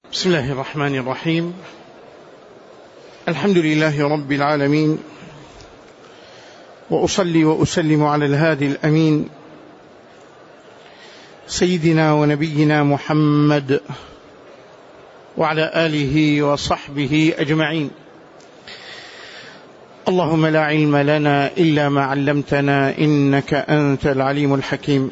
بسم الله الرحمن الرحيم. الحمد لله رب العالمين، وأصلي وأسلم على الهادي الأمين سيدنا ونبينا محمد وعلى آله وصحبه أجمعين. اللهم لا علم لنا إلا ما علمتنا إنك أنت العليم الحكيم.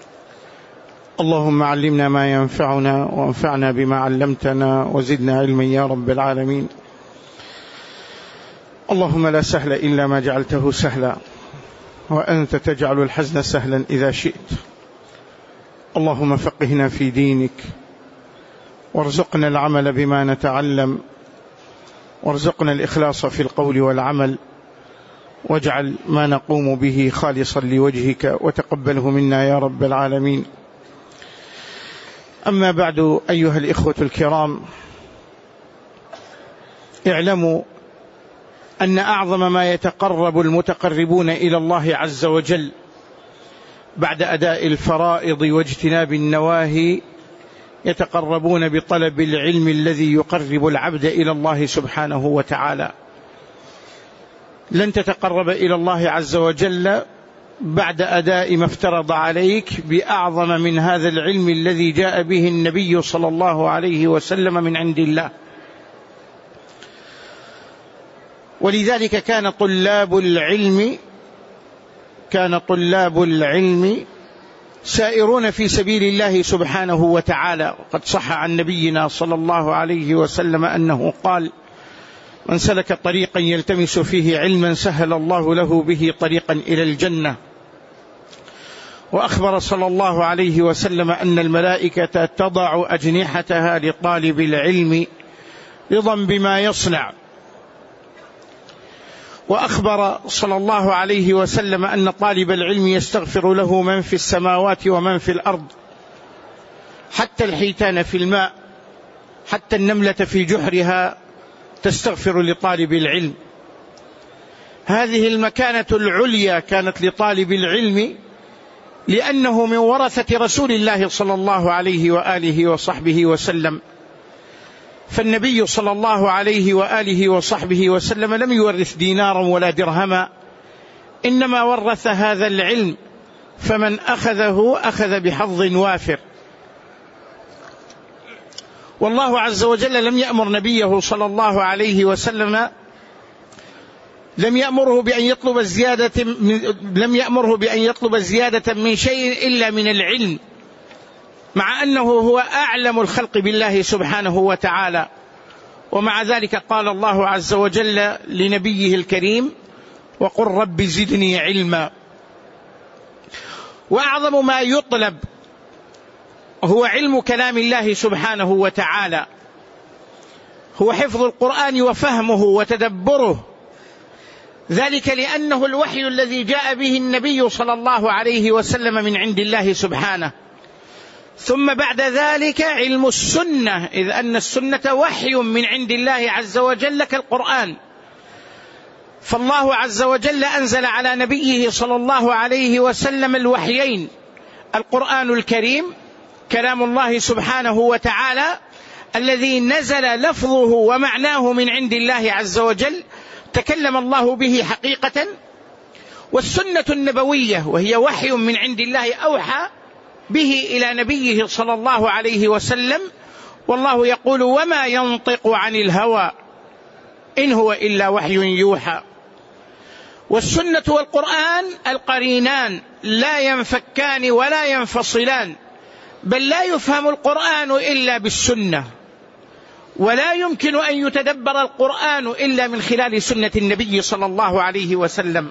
اللهم علمنا ما ينفعنا وانفعنا بما علمتنا وزدنا علما يا رب العالمين. اللهم لا سهل إلا ما جعلته سهلا، وأنت تجعل الحزن سهلا إذا شئت. اللهم فقهنا في دينك، وارزقنا العمل بما نتعلم، وارزقنا الإخلاص في القول والعمل، واجعل ما نقوم به خالصا لوجهك، وتقبله منا يا رب العالمين. أما بعد، أيها الإخوة الكرام، اعلموا أن أعظم ما يتقرب المتقربون إلى الله عز وجل بعد أداء الفرائض واجتناب النواهي يتقربون بطلب العلم الذي يقرب العبد إلى الله سبحانه وتعالى. لن تتقرب إلى الله عز وجل بعد أداء ما افترض عليك بأعظم من هذا العلم الذي جاء به النبي صلى الله عليه وسلم من عند الله. ولذلك كان طلاب العلم سائرون في سبيل الله سبحانه وتعالى. وقد صح عن نبينا صلى الله عليه وسلم أنه قال: من سلك طريقا يلتمس فيه علما سهل الله له به طريقا إلى الجنة. وأخبر صلى الله عليه وسلم أن الملائكة تضع أجنحتها لطالب العلم رضا بما يصنع. وأخبر صلى الله عليه وسلم أن طالب العلم يستغفر له من في السماوات ومن في الأرض، حتى الحيتان في الماء، حتى النملة في جحرها تستغفر لطالب العلم. هذه المكانة العليا كانت لطالب العلم لأنه من ورثة رسول الله صلى الله عليه وآله وصحبه وسلم. فالنبي صلى الله عليه وآله وصحبه وسلم لم يورث دينارا ولا درهما، إنما ورث هذا العلم، فمن أخذه أخذ بحظ وافر. والله عز وجل لم يأمر نبيه صلى الله عليه وسلم لم يأمره بأن يطلب زيادة من شيء إلا من العلم، مع أنه هو أعلم الخلق بالله سبحانه وتعالى. ومع ذلك قال الله عز وجل لنبيه الكريم: وقل رب زدني علما. وأعظم ما يطلب هو علم كلام الله سبحانه وتعالى، هو حفظ القرآن وفهمه وتدبره، ذلك لأنه الوحي الذي جاء به النبي صلى الله عليه وسلم من عند الله سبحانه. ثم بعد ذلك علم السنة، إذ أن السنة وحي من عند الله عز وجل كالقرآن. فالله عز وجل أنزل على نبيه صلى الله عليه وسلم الوحيين: القرآن الكريم كلام الله سبحانه وتعالى الذي نزل لفظه ومعناه من عند الله عز وجل، تكلم الله به حقيقة، والسنة النبوية وهي وحي من عند الله أوحى به إلى نبيه صلى الله عليه وسلم. والله يقول: وما ينطق عن الهوى إن هو إلا وحي يوحى. والسنة والقرآن القرينان لا ينفكان ولا ينفصلان، بل لا يفهم القرآن إلا بالسنة، ولا يمكن أن يتدبر القرآن إلا من خلال سنة النبي صلى الله عليه وسلم.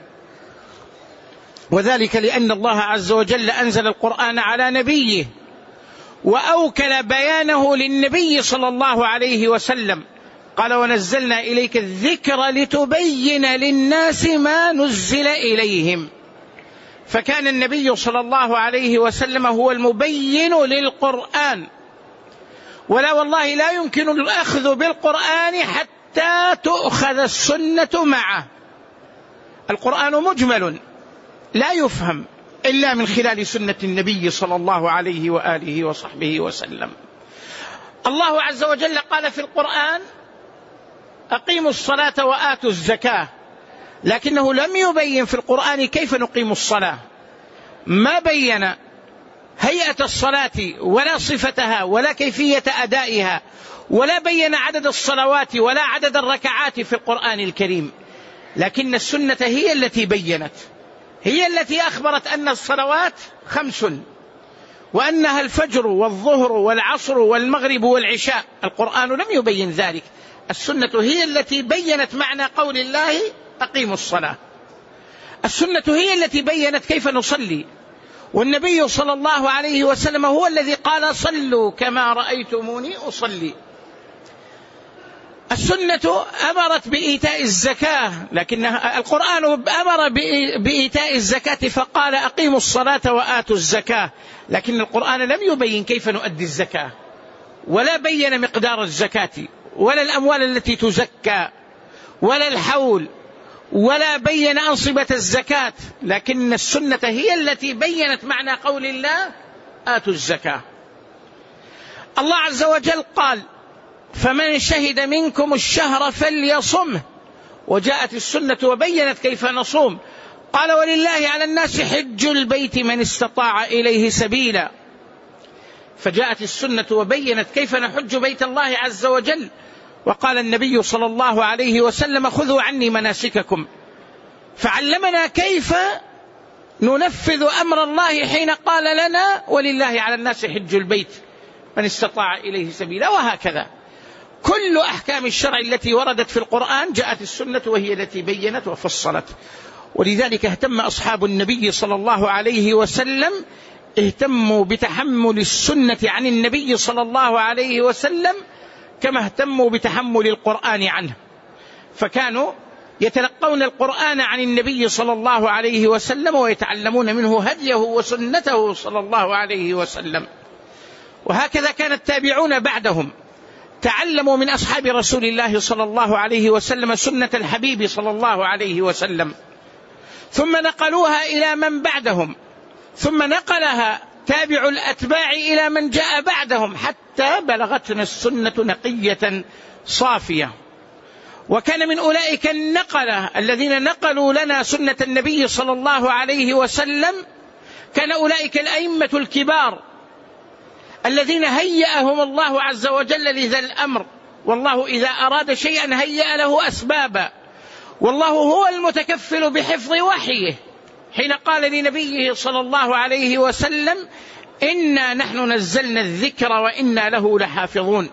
وذلك لأن الله عز وجل أنزل القرآن على نبيه، وأوكل بيانه للنبي صلى الله عليه وسلم. قال: ونزلنا إليك الذكر لتبين للناس ما نزل إليهم. فكان النبي صلى الله عليه وسلم هو المبين للقرآن. ولا والله لا يمكن الأخذ بالقرآن حتى تؤخذ السنة معه. القرآن مجمل لا يفهم إلا من خلال سنة النبي صلى الله عليه وآله وصحبه وسلم. الله عز وجل قال في القرآن أقيموا الصلاة وآتوا الزكاة، لكنه لم يبين في القرآن كيف نقيم الصلاة، ما بين هيئة الصلاة ولا صفتها ولا كيفية أدائها، ولا بين عدد الصلوات ولا عدد الركعات في القرآن الكريم. لكن السنة هي التي بينت، هي التي أخبرت أن الصلوات 5 وأنها الفجر والظهر والعصر والمغرب والعشاء. القرآن لم يبين ذلك، السنة هي التي بينت معنى قول الله أقيموا الصلاة. السنة هي التي بينت كيف نصلي، والنبي صلى الله عليه وسلم هو الذي قال صلوا كما رأيتموني أصلي. السنة أمرت بإيتاء الزكاة، لكن القرآن أمر بإيتاء الزكاة فقال أقيموا الصلاة وآتوا الزكاة، لكن القرآن لم يبين كيف نؤدي الزكاة، ولا بين مقدار الزكاة، ولا الأموال التي تزكى، ولا الحول، ولا بين أنصبة الزكاة. لكن السنة هي التي بينت معنى قول الله آتوا الزكاة. الله عز وجل قال فمن شهد منكم الشهر فليصمه، وجاءت السنة وبينت كيف نصوم. قال ولله على الناس حج البيت من استطاع إليه سبيلا، فجاءت السنة وبينت كيف نحج بيت الله عز وجل. وقال النبي صلى الله عليه وسلم خذوا عني مناسككم، فعلمنا كيف ننفذ أمر الله حين قال لنا ولله على الناس حج البيت من استطاع إليه سبيلا. وهكذا كل أحكام الشرع التي وردت في القرآن جاءت السنة وهي التي بينت وفصلت. ولذلك اهتم أصحاب النبي صلى الله عليه وسلم، اهتموا بتحمل السنة عن النبي صلى الله عليه وسلم كما اهتموا بتحمل القرآن عنه، فكانوا يتلقون القرآن عن النبي صلى الله عليه وسلم ويتعلمون منه هديه وسنته صلى الله عليه وسلم. وهكذا كان التابعون بعدهم تعلموا من أصحاب رسول الله صلى الله عليه وسلم سنة الحبيب صلى الله عليه وسلم، ثم نقلوها إلى من بعدهم، ثم نقلها تابع الأتباع إلى من جاء بعدهم، حتى بلغتنا السنة نقية صافية. وكان من أولئك النقلة الذين نقلوا لنا سنة النبي صلى الله عليه وسلم كان أولئك الأئمة الكبار الذين هيأهم الله عز وجل لذا الأمر. والله إذا أراد شيئا هيأ له أسبابا، والله هو المتكفل بحفظ وحيه، حين قال لنبيه صلى الله عليه وسلم إنا نحن نزلنا الذكر وإنا له لحافظون.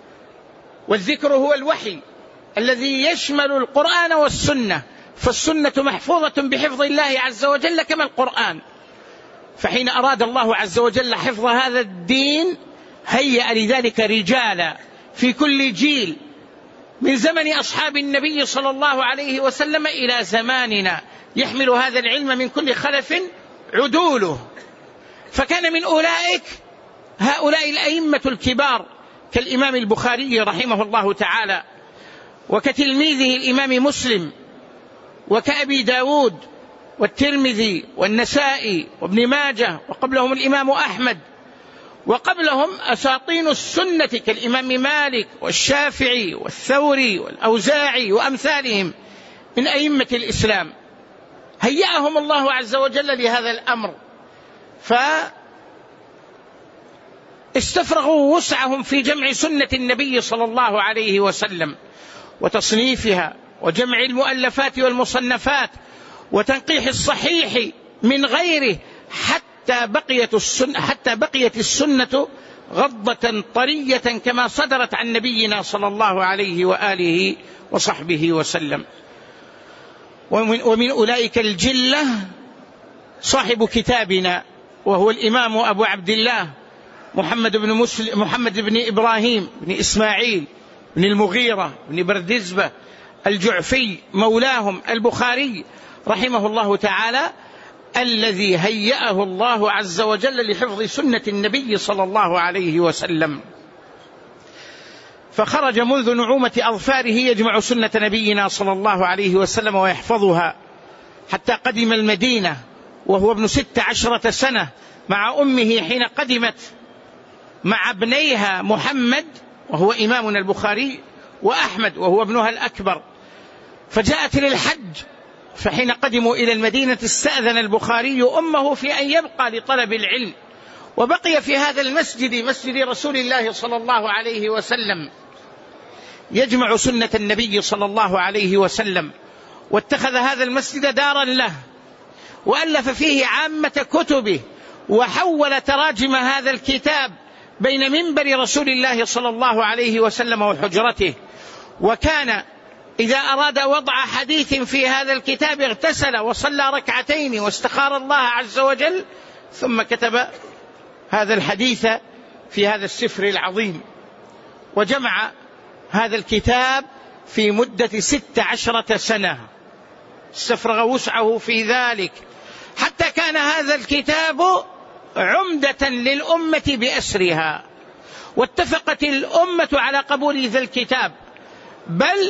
والذكر هو الوحي الذي يشمل القرآن والسنة، فالسنة محفوظة بحفظ الله عز وجل كما القرآن. فحين أراد الله عز وجل حفظ هذا الدين هيأ لذلك رجالا في كل جيل، من زمن أصحاب النبي صلى الله عليه وسلم إلى زماننا، يحمل هذا العلم من كل خلف عدوله. فكان من أولئك هؤلاء الأئمة الكبار كالإمام البخاري رحمه الله تعالى، وكتلميذه الإمام مسلم، وكأبي داود والترمذي والنسائي وابن ماجه، وقبلهم الإمام أحمد، وقبلهم أساطين السنة كالإمام مالك والشافعي والثوري والأوزاعي وأمثالهم من أئمة الإسلام. هيأهم الله عز وجل لهذا الأمر، فاستفرغوا وسعهم في جمع سنة النبي صلى الله عليه وسلم وتصنيفها وجمع المؤلفات والمصنفات وتنقيح الصحيح من غيره، حتى بقيت السنة غضة طرية كما صدرت عن نبينا صلى الله عليه وآله وصحبه وسلم. ومن أولئك الجلة صاحب كتابنا، وهو الإمام أبو عبد الله محمد بن إبراهيم بن إسماعيل بن المغيرة بن بردزبة الجعفي مولاهم البخاري رحمه الله تعالى، الذي هيأه الله عز وجل لحفظ سنة النبي صلى الله عليه وسلم. فخرج منذ نعومة أظفاره يجمع سنة نبينا صلى الله عليه وسلم ويحفظها، حتى قدم المدينة وهو ابن 16 سنة مع أمه حين قدمت مع ابنيها محمد وهو إمامنا البخاري، وأحمد وهو ابنها الأكبر، فجاءت للحج. فحين قدموا إلى المدينة استأذن البخاري أمه في أن يبقى لطلب العلم، وبقي في هذا المسجد، مسجد رسول الله صلى الله عليه وسلم، يجمع سنة النبي صلى الله عليه وسلم، واتخذ هذا المسجد دارا له، وألف فيه عامة كتبه، وحول تراجم هذا الكتاب بين منبر رسول الله صلى الله عليه وسلم وحجرته. وكان إذا أراد وضع حديث في هذا الكتاب اغتسل وصلى ركعتين واستخار الله عز وجل، ثم كتب هذا الحديث في هذا السفر العظيم، وجمع هذا الكتاب في مدة 16 سنة، استفرغ وسعه في ذلك، حتى كان هذا الكتاب عمدة للأمة بأسرها، واتفقت الأمة على قبول ذا الكتاب، بل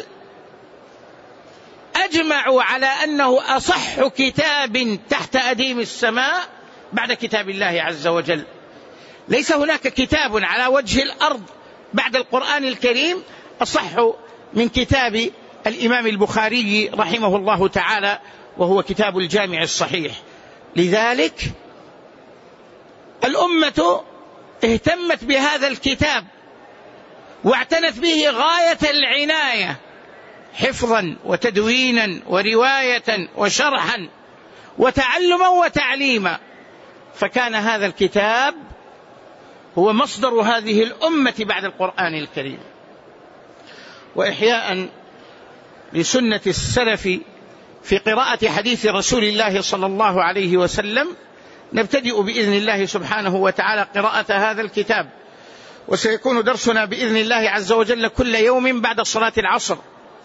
أجمعوا على أنه أصح كتاب تحت أديم السماء بعد كتاب الله عز وجل. ليس هناك كتاب على وجه الأرض بعد القرآن الكريم أصح من كتاب الإمام البخاري رحمه الله تعالى، وهو كتاب الجامع الصحيح. لذلك الأمة اهتمت بهذا الكتاب واعتنت به غاية العناية، حفظا وتدوينا ورواية وشرحا وتعلما وتعليما، فكان هذا الكتاب هو مصدر هذه الأمة بعد القرآن الكريم. وإحياء لسنة السلف في قراءة حديث رسول الله صلى الله عليه وسلم، نبتدئ بإذن الله سبحانه وتعالى قراءة هذا الكتاب، وسيكون درسنا بإذن الله عز وجل كل يوم بعد صلاة العصر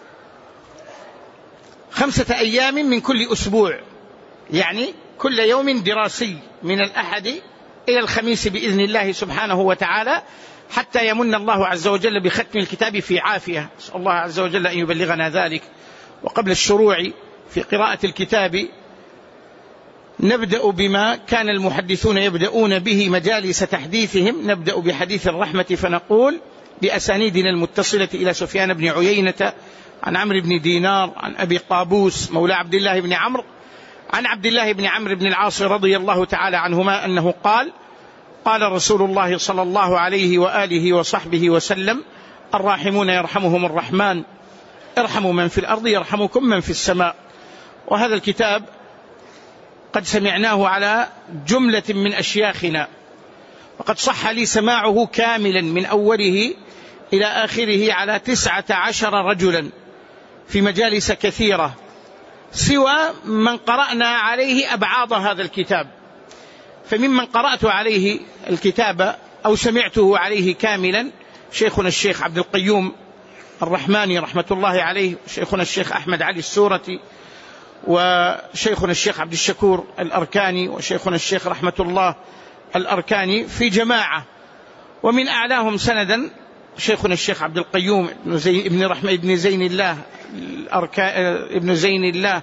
5 أيام من كل أسبوع، يعني كل يوم دراسي من الأحد إلى الخميس بإذن الله سبحانه وتعالى، حتى يمن الله عز وجل بختم الكتاب في عافية. أسأل الله عز وجل أن يبلغنا ذلك. وقبل الشروع في قراءة الكتاب نبدأ بما كان المحدثون يبدأون به مجالس تحديثهم، نبدأ بحديث الرحمة، فنقول بأسانيدنا المتصلة إلى سفيان بن عيينة عن عمرو بن دينار عن أبي قابوس مولى عبد الله بن عمرو عن عبد الله بن عمرو بن العاص رضي الله تعالى عنهما أنه قال: قال رسول الله صلى الله عليه وآله وصحبه وسلم: الراحمون يرحمهم الرحمن، ارحموا من في الأرض يرحمكم من في السماء. وهذا الكتاب قد سمعناه على جملة من أشياخنا، وقد صح لي سماعه كاملا من أوله إلى آخره على 19 رجلا في مجالس كثيرة، سوى من قرأنا عليه أبعاض هذا الكتاب. فممن قرأت عليه الكتاب أو سمعته عليه كاملا شيخنا الشيخ عبد القيوم الرحماني رحمة الله عليه، شيخنا الشيخ أحمد علي السورتي، وشيخنا الشيخ عبد الشكور الأركاني، وشيخنا الشيخ رحمة الله الأركاني في جماعة. ومن أعلاهم سندا شيخنا الشيخ عبد القيوم ابن زين الله ابن زين الله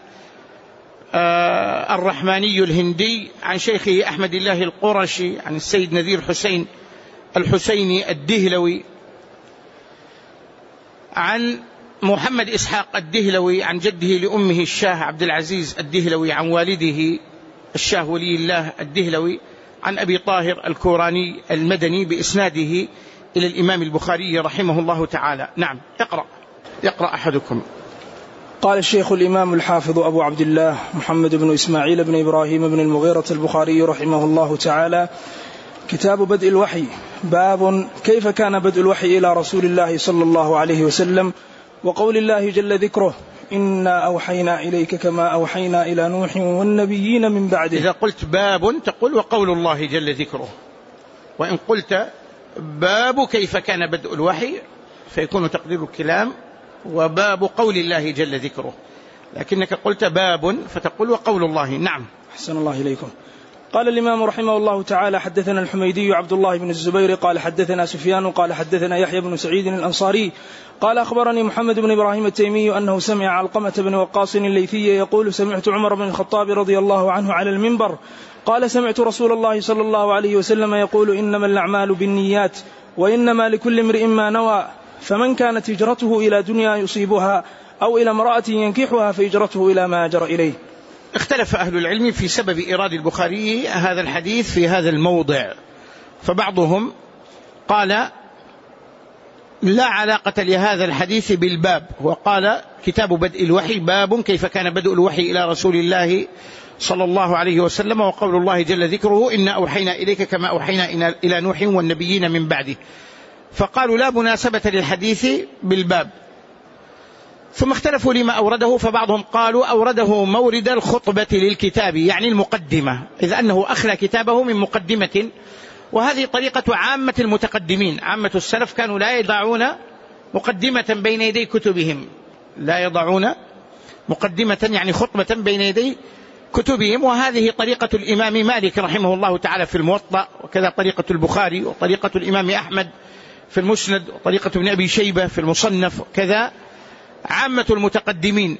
الرحماني الهندي، عن شيخه أحمد الله القرشي، عن السيد نذير حسين الحسيني الدهلوي، عن محمد إسحاق الدهلوي عن جده لأمه الشاه عبد العزيز الدهلوي، عن والده الشاه ولي الله الدهلوي، عن أبي طاهر الكوراني المدني بإسناده إلى الإمام البخاري رحمه الله تعالى. نعم، يقرأ أحدكم. قال الشيخ الإمام الحافظ أبو عبد الله محمد بن إسماعيل بن إبراهيم بن المغيرة البخاري رحمه الله تعالى: كتاب بدء الوحي. باب كيف كان بدء الوحي إلى رسول الله صلى الله عليه وسلم، وقول الله جل ذكره: إنا أوحينا إليك كما أوحينا إلى نوح والنبيين من بعده. إذا قلت باب تقول وقول الله جل ذكره، وإن قلت باب كيف كان بدء الوحي فيكون تقدير الكلام وباب قول الله جل ذكره، لكنك قلت باب فتقول وقول الله. نعم، أحسن الله إليكم. قال الإمام رحمه الله تعالى: حدثنا الحميدي عبد الله بن الزبير قال حدثنا سفيان قال حدثنا يحيى بن سعيد الأنصاري قال أخبرني محمد بن إبراهيم التيمي أنه سمع علقمة بن وقاص الليثي يقول: سمعت عمر بن الخطاب رضي الله عنه على المنبر قال: سمعت رسول الله صلى الله عليه وسلم يقول: إنما الأعمال بالنيات وإنما لكل امرئ ما نوى فمن كانت هجرته إلى دنيا يصيبها أو إلى امرأة ينكحها فهجرته إلى ما هاجر إليه. اختلف أهل العلم في سبب إيراد البخاري هذا الحديث في هذا الموضع، فبعضهم قال لا علاقة لهذا الحديث بالباب، وقال كتاب بدء الوحي باب كيف كان بدء الوحي إلى رسول الله صلى الله عليه وسلم، وقول الله جل ذكره إنا أوحينا إليك كما أوحينا إلى نوح والنبيين من بعده، فقالوا لا مناسبة للحديث بالباب. ثم اختلفوا لما أورده، فبعضهم قالوا أورده مورد الخطبة للكتاب يعني المقدمة، إذ أنه أخلى كتابه من مقدمة، وهذه طريقة عامة المتقدمين. عامة السلف كانوا لا يضعون مقدمة بين يدي كتبهم، لا يضعون مقدمة يعني خطبة بين يدي كتبهم، وهذه طريقة الإمام مالك رحمه الله تعالى في الموطأ، وكذا طريقة البخاري، وطريقة الإمام أحمد في المسند، وطريقة ابن أبي شيبة في المصنف، كذا عامة المتقدمين،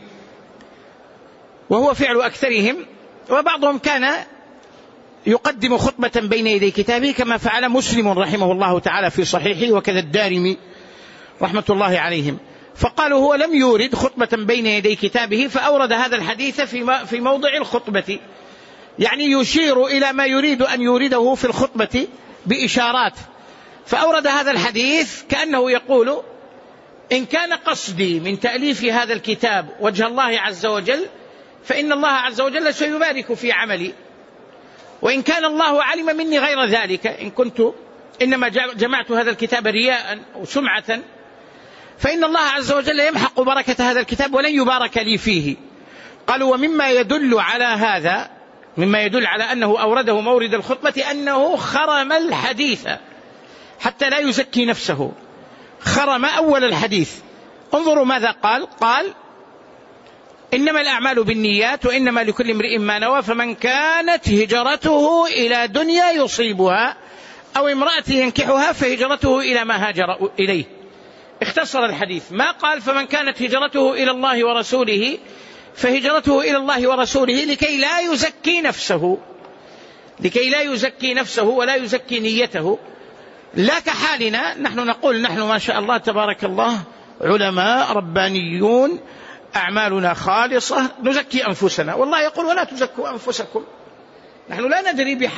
وهو فعل أكثرهم. وبعضهم كان يقدم خطبة بين يدي كتابه كما فعل مسلم رحمه الله تعالى في صحيحه، وكذا الدارمي رحمة الله عليهم، فقالوا هو لم يورد خطبة بين يدي كتابه، فأورد هذا الحديث في موضع الخطبة، يعني يشير إلى ما يريد أن يورده في الخطبة بإشارات، فأورد هذا الحديث كأنه يقول إن كان قصدي من تأليف هذا الكتاب وجه الله عز وجل فإن الله عز وجل سيبارك في عملي، وإن كان الله علم مني غير ذلك، إن كنت إنما جمعت هذا الكتاب رياء أو سمعة فإن الله عز وجل يمحق بركة هذا الكتاب ولن يبارك لي فيه. قالوا ومما يدل على هذا، مما يدل على أنه أورده مورد الخطبة، أنه خرم الحديث حتى لا يزكي نفسه، خرم أول الحديث. انظروا ماذا قال إنما الأعمال بالنيات وإنما لكل امرئ ما نوى فمن كانت هجرته إلى دنيا يصيبها أو امرأة ينكحها فهجرته إلى ما هاجر إليه. اختصر الحديث، ما قال فمن كانت هجرته إلى الله ورسوله فهجرته إلى الله ورسوله لكي لا يزكي نفسه ولا يزكي نيته. لا كحالنا، نحن نقول نحن ما شاء الله تبارك الله علماء ربانيون أعمالنا خالصة نزكي أنفسنا، والله يقول ولا تزكوا أنفسكم. نحن لا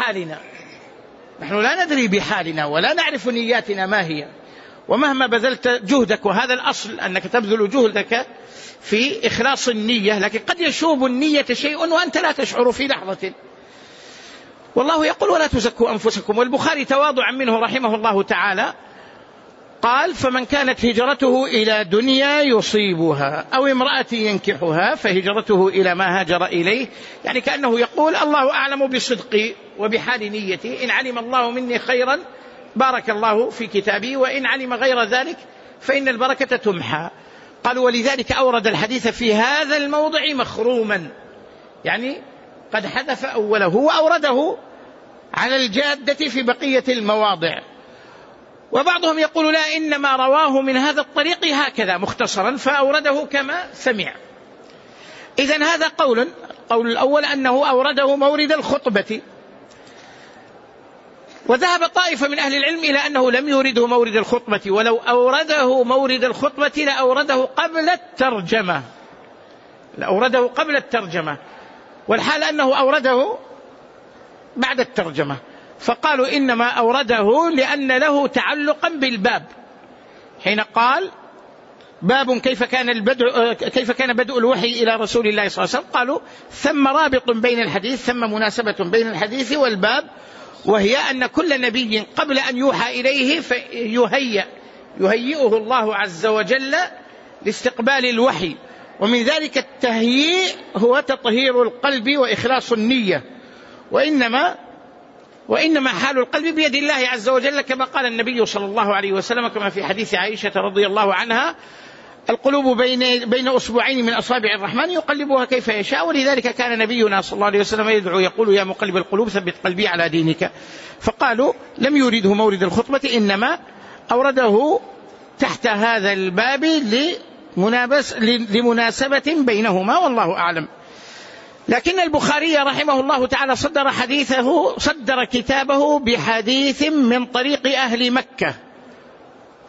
ندري بحالنا ولا نعرف نياتنا ما هي، ومهما بذلت جهدك، وهذا الأصل أنك تبذل جهدك في إخلاص النية، لكن قد يشوب النية شيء وأنت لا تشعر في لحظة. والله يقول ولا تزكوا أنفسكم. والبخاري تواضعا منه رحمه الله تعالى قال فمن كانت هجرته إلى دنيا يصيبها أو امرأة ينكحها فهجرته إلى ما هاجر إليه، يعني كأنه يقول الله أعلم بصدقي وبحال نيتي، إن علم الله مني خيرا بارك الله في كتابي، وإن علم غير ذلك فإن البركة تمحى. قالوا ولذلك أورد الحديث في هذا الموضع مخروما، يعني قد حذف أوله وأورده على الجادة في بقية المواضع. وبعضهم يقول لا، إنما رواه من هذا الطريق هكذا مختصرا فأورده كما سمع. إذن هذا قول الأول أنه أورده مورد الخطبة، وذهب طائفة من أهل العلم إلى أنه لم يورده مورد الخطبة، ولو أورده مورد الخطبة لأورده قبل الترجمة، والحال أنه أورده بعد الترجمة. فقالوا إنما أورده لأن له تعلقا بالباب، حين قال باب كيف كان بدء الوحي إلى رسول الله صلى الله عليه وسلم، قالوا ثم رابط بين الحديث، ثم مناسبة بين الحديث والباب، وهي أن كل نبي قبل أن يوحى إليه يهيئه الله عز وجل لاستقبال الوحي، ومن ذلك التهيئ هو تطهير القلب وإخلاص النية، وإنما حال القلب بيد الله عز وجل، كما قال النبي صلى الله عليه وسلم كما في حديث عائشة رضي الله عنها القلوب بين أصبعين من أصابع الرحمن يقلبها كيف يشاء. ولذلك كان نبينا صلى الله عليه وسلم يدعو يقول يا مقلب القلوب ثبت قلبي على دينك. فقالوا لم يريده مورد الخطبة، إنما أورده تحت هذا الباب لمناسبة بينهما، والله أعلم. لكن البخاري رحمه الله تعالى صدر كتابه بحديث من طريق أهل مكة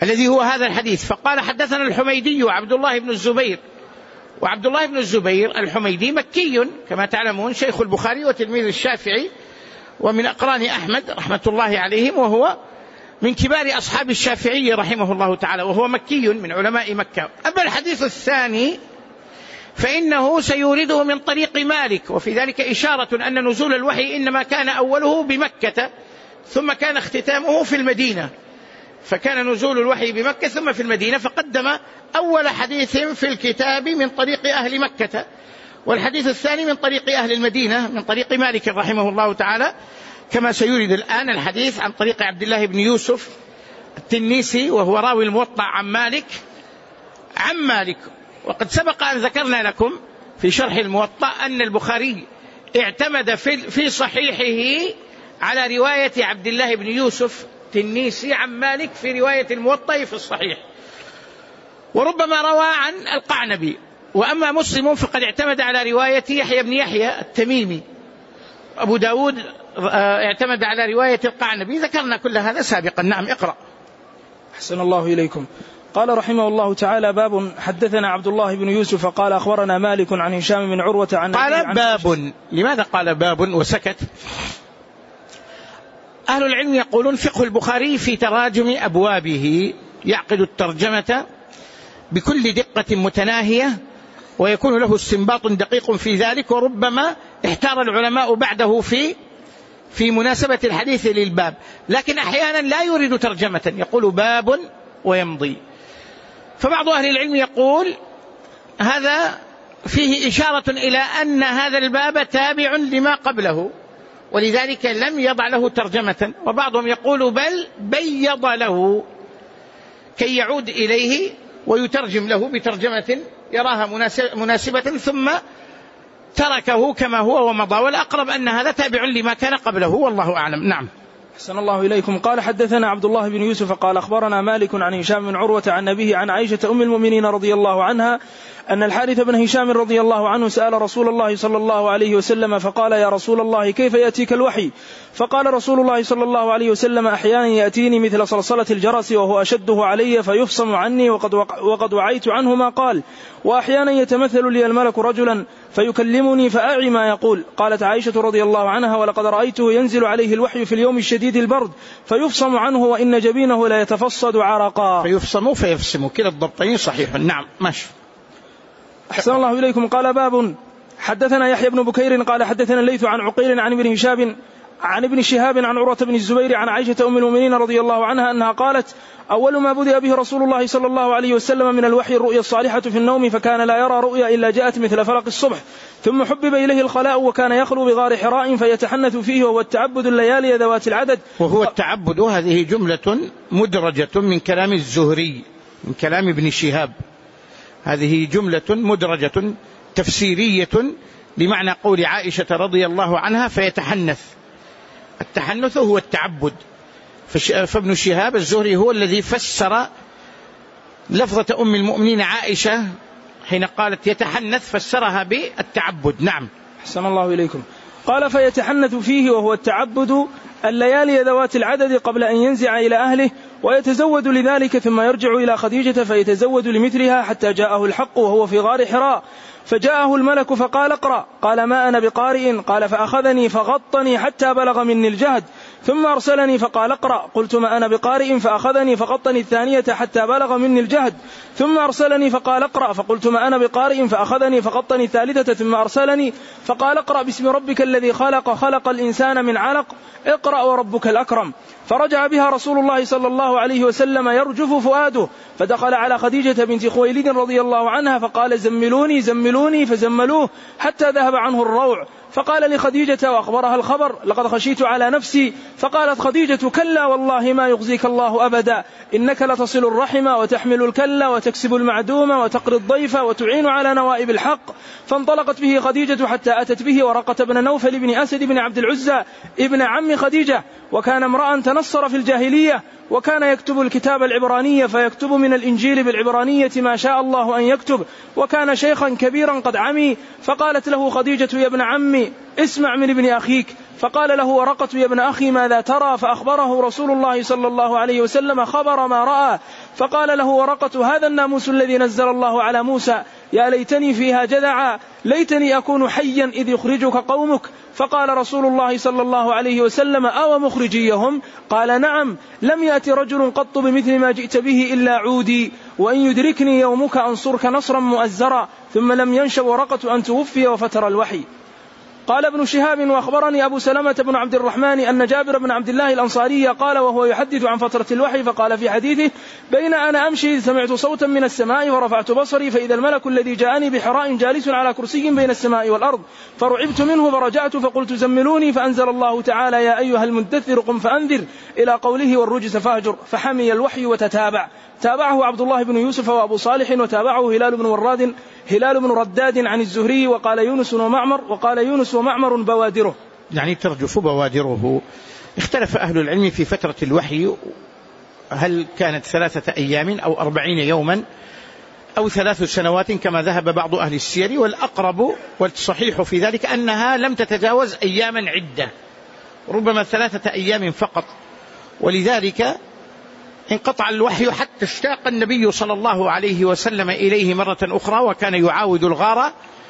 الذي هو هذا الحديث. فقال حدثنا الحميدي وعبد الله بن الزبير. وعبد الله بن الزبير الحميدي مكي كما تعلمون، شيخ البخاري وتلميذ الشافعي ومن أقران أحمد رحمة الله عليهم، وهو من كبار أصحاب الشافعي رحمه الله تعالى، وهو مكي من علماء مكة. أما الحديث الثاني فإنه سيورده من طريق مالك، وفي ذلك إشارة أن نزول الوحي إنما كان أوله بمكة ثم كان اختتامه في المدينة، فكان نزول الوحي بمكة ثم في المدينة، فقدم أول حديث في الكتاب من طريق أهل مكة، والحديث الثاني من طريق أهل المدينة من طريق مالك رحمه الله تعالى، كما سيورد الآن الحديث عن طريق عبد الله بن يوسف التنيسي وهو راوي الموطأ عن مالك. وقد سبق أن ذكرنا لكم في شرح الموطأ أن البخاري اعتمد في صحيحه على رواية عبد الله بن يوسف التنيسي عن مالك في رواية الموطأ في الصحيح، وربما روى عن القعنبي. وأما مسلم فقد اعتمد على رواية يحيى بن يحيى التميمي. أبو داود اعتمد على رواية القعنبي. ذكرنا كل هذا سابقا. نعم اقرأ. أحسن الله إليكم. قال رحمه الله تعالى: باب حدثنا عبد الله بن يوسف قال أخبرنا مالك عن هشام بن عروة عن قال باب. لماذا قال باب وسكت؟ أهل العلم يقولون فقه البخاري في تراجم أبوابه يعقد الترجمة بكل دقة متناهية، ويكون له استنباط دقيق في ذلك، وربما احتار العلماء بعده في مناسبة الحديث للباب، لكن أحيانا لا يريد ترجمة، يقول باب ويمضي. فبعض أهل العلم يقول هذا فيه إشارة إلى أن هذا الباب تابع لما قبله، ولذلك لم يضع له ترجمة. وبعضهم يقول بل بيض له كي يعود إليه ويترجم له بترجمة يراها مناسبة ثم تركه كما هو ومضى، والأقرب أن هذا تابع لما كان قبله، والله أعلم. نعم. أحسن الله إليكم. قال حدثنا عبد الله بن يوسف قال أخبرنا مالك عن هشام بن عروة عن أبيه عن عائشة أم المؤمنين رضي الله عنها أن الحارث بن هشام رضي الله عنه سأل رسول الله صلى الله عليه وسلم فقال: يا رسول الله كيف يأتيك الوحي؟ فقال رسول الله صلى الله عليه وسلم: أحيانا يأتيني مثل صلصلة الجرس وهو أشده علي فيفصم عني وقد وعيت عنه ما قال، وأحيانا يتمثل لي الملك رجلا فيكلمني فأعي ما يقول. قالت عائشة رضي الله عنها: ولقد رأيته ينزل عليه الوحي في اليوم الشديد البرد فيفصم عنه وإن جبينه لا يتفصد عرقا. فيفصم كلا الضبطين صحيح. نعم ماشي. أحسن الله إليكم. قال باب حدثنا يحيى بن بكير قال حدثنا الليث عن عقيل عن ابن شهاب عن عروة بن الزبير عن عائشة أم المؤمنين رضي الله عنها أنها قالت: أول ما بدأ به رسول الله صلى الله عليه وسلم من الوحي الرؤيا الصالحة في النوم، فكان لا يرى رؤيا إلا جاءت مثل فلق الصبح، ثم حبب إليه الخلاء وكان يخلو بغار حراء فيتحنث فيه، وهو التعبد الليالي ذوات العدد. وهو التعبد، هذه جملة مدرجة من كلام الزهري من كلام ابن شهاب، هذه جملة مدرجة تفسيرية لمعنى قول عائشة رضي الله عنها فيتحنث. التحنث هو التعبد، فابن شهاب الزهري هو الذي فسر لفظة أم المؤمنين عائشة حين قالت يتحنث فسرها بالتعبد. نعم. أحسن الله إليكم. قال: فيتحنث فيه وهو التعبد الليالي ذوات العدد قبل أن ينزع إلى أهله ويتزود لذلك، ثم يرجع إلى خديجة فيتزود لمثلها حتى جاءه الحق وهو في غار حراء، فجاءه الملك فقال: اقرأ. قال: ما أنا بقارئ. قال: فأخذني فغطني حتى بلغ مني الجهد، ثم أرسلني فقال: اقرأ. قلت: ما أنا بقارئ. فأخذني فغطني الثانية حتى بلغ مني الجهد، ثم أرسلني فقال: اقرأ. فقلت: ما أنا بقارئ. فأخذني فغطني الثالثة ثم أرسلني فقال: اقرأ باسم ربك الذي خلق الإنسان من علق، اقرأ وربك الأكرم. فرجع بها رسول الله صلى الله عليه وسلم يرجف فؤاده، فدخل على خديجة بنت خويلد رضي الله عنها فقال: زملوني زملوني، فزملوه حتى ذهب عنه الروع. فقال لخديجة وأخبرها الخبر: لقد خشيت على نفسي. فقالت خديجة: كلا والله ما يخزيك الله أبدا، إنك لتصل الرحم وتحمل الكلا وتكسب المعدوم وتقري الضيف وتعين على نوائب الحق. فانطلقت به خديجة حتى أتت به ورقة بن نوفل بن أسد بن عبد العزى ابن عم خديجة، وكان امرأ تنصر في الجاهلية، وكان يكتب الكتاب العبرانية فيكتب من الإنجيل بالعبرانية ما شاء الله أن يكتب، وكان شيخا كبيرا قد عمي. فقالت له خديجة: يا ابن عمي اسمع من ابن أخيك. فقال له ورقة: يا ابن أخي ماذا ترى؟ فأخبره رسول الله صلى الله عليه وسلم خبر ما رأى، فقال له ورقة: هذا الناموس الذي نزل الله على موسى، يا ليتني فيها جذعا، ليتني أكون حيا إذ يخرجك قومك. فقال رسول الله صلى الله عليه وسلم: أو مخرجيهم؟ قال: نعم، لم يأت رجل قط بمثل ما جئت به إلا عودي، وإن يدركني يومك أنصرك نصرا مؤزرا. ثم لم ينشأ ورقة أن توفي وفتر الوحي. قال ابن شهاب: وأخبرني أبو سلمة بن عبد الرحمن أن جابر بن عبد الله الأنصاري قال وهو يحدث عن فترة الوحي، فقال في حديثه: بين أنا أمشي سمعت صوتا من السماء فرفعت بصري فإذا الملك الذي جاءني بحراء جالس على كرسي بين السماء والأرض، فرعبت منه فرجعت فقلت: زملوني. فأنزل الله تعالى: يا أيها المدثر قم فأنذر، إلى قوله: والرجس فاهجر. فحمي الوحي وتتابع. تابعه عبد الله بن يوسف وأبو صالح، وتابعه هلال بن رداد عن الزهري، وقال يونس ومعمر بوادره، يعني ترجف بوادره. اختلف أهل العلم في فترة الوحي، هل كانت 3 أيام أو 40 يوما أو 3 سنوات كما ذهب بعض أهل السير، والأقرب والصحيح في ذلك أنها لم تتجاوز أياما عدة، ربما 3 أيام فقط. ولذلك انقطع الوحي حتى اشتاق النبي صلى الله عليه وسلم إليه مرة أخرى، وكان يعاود الغار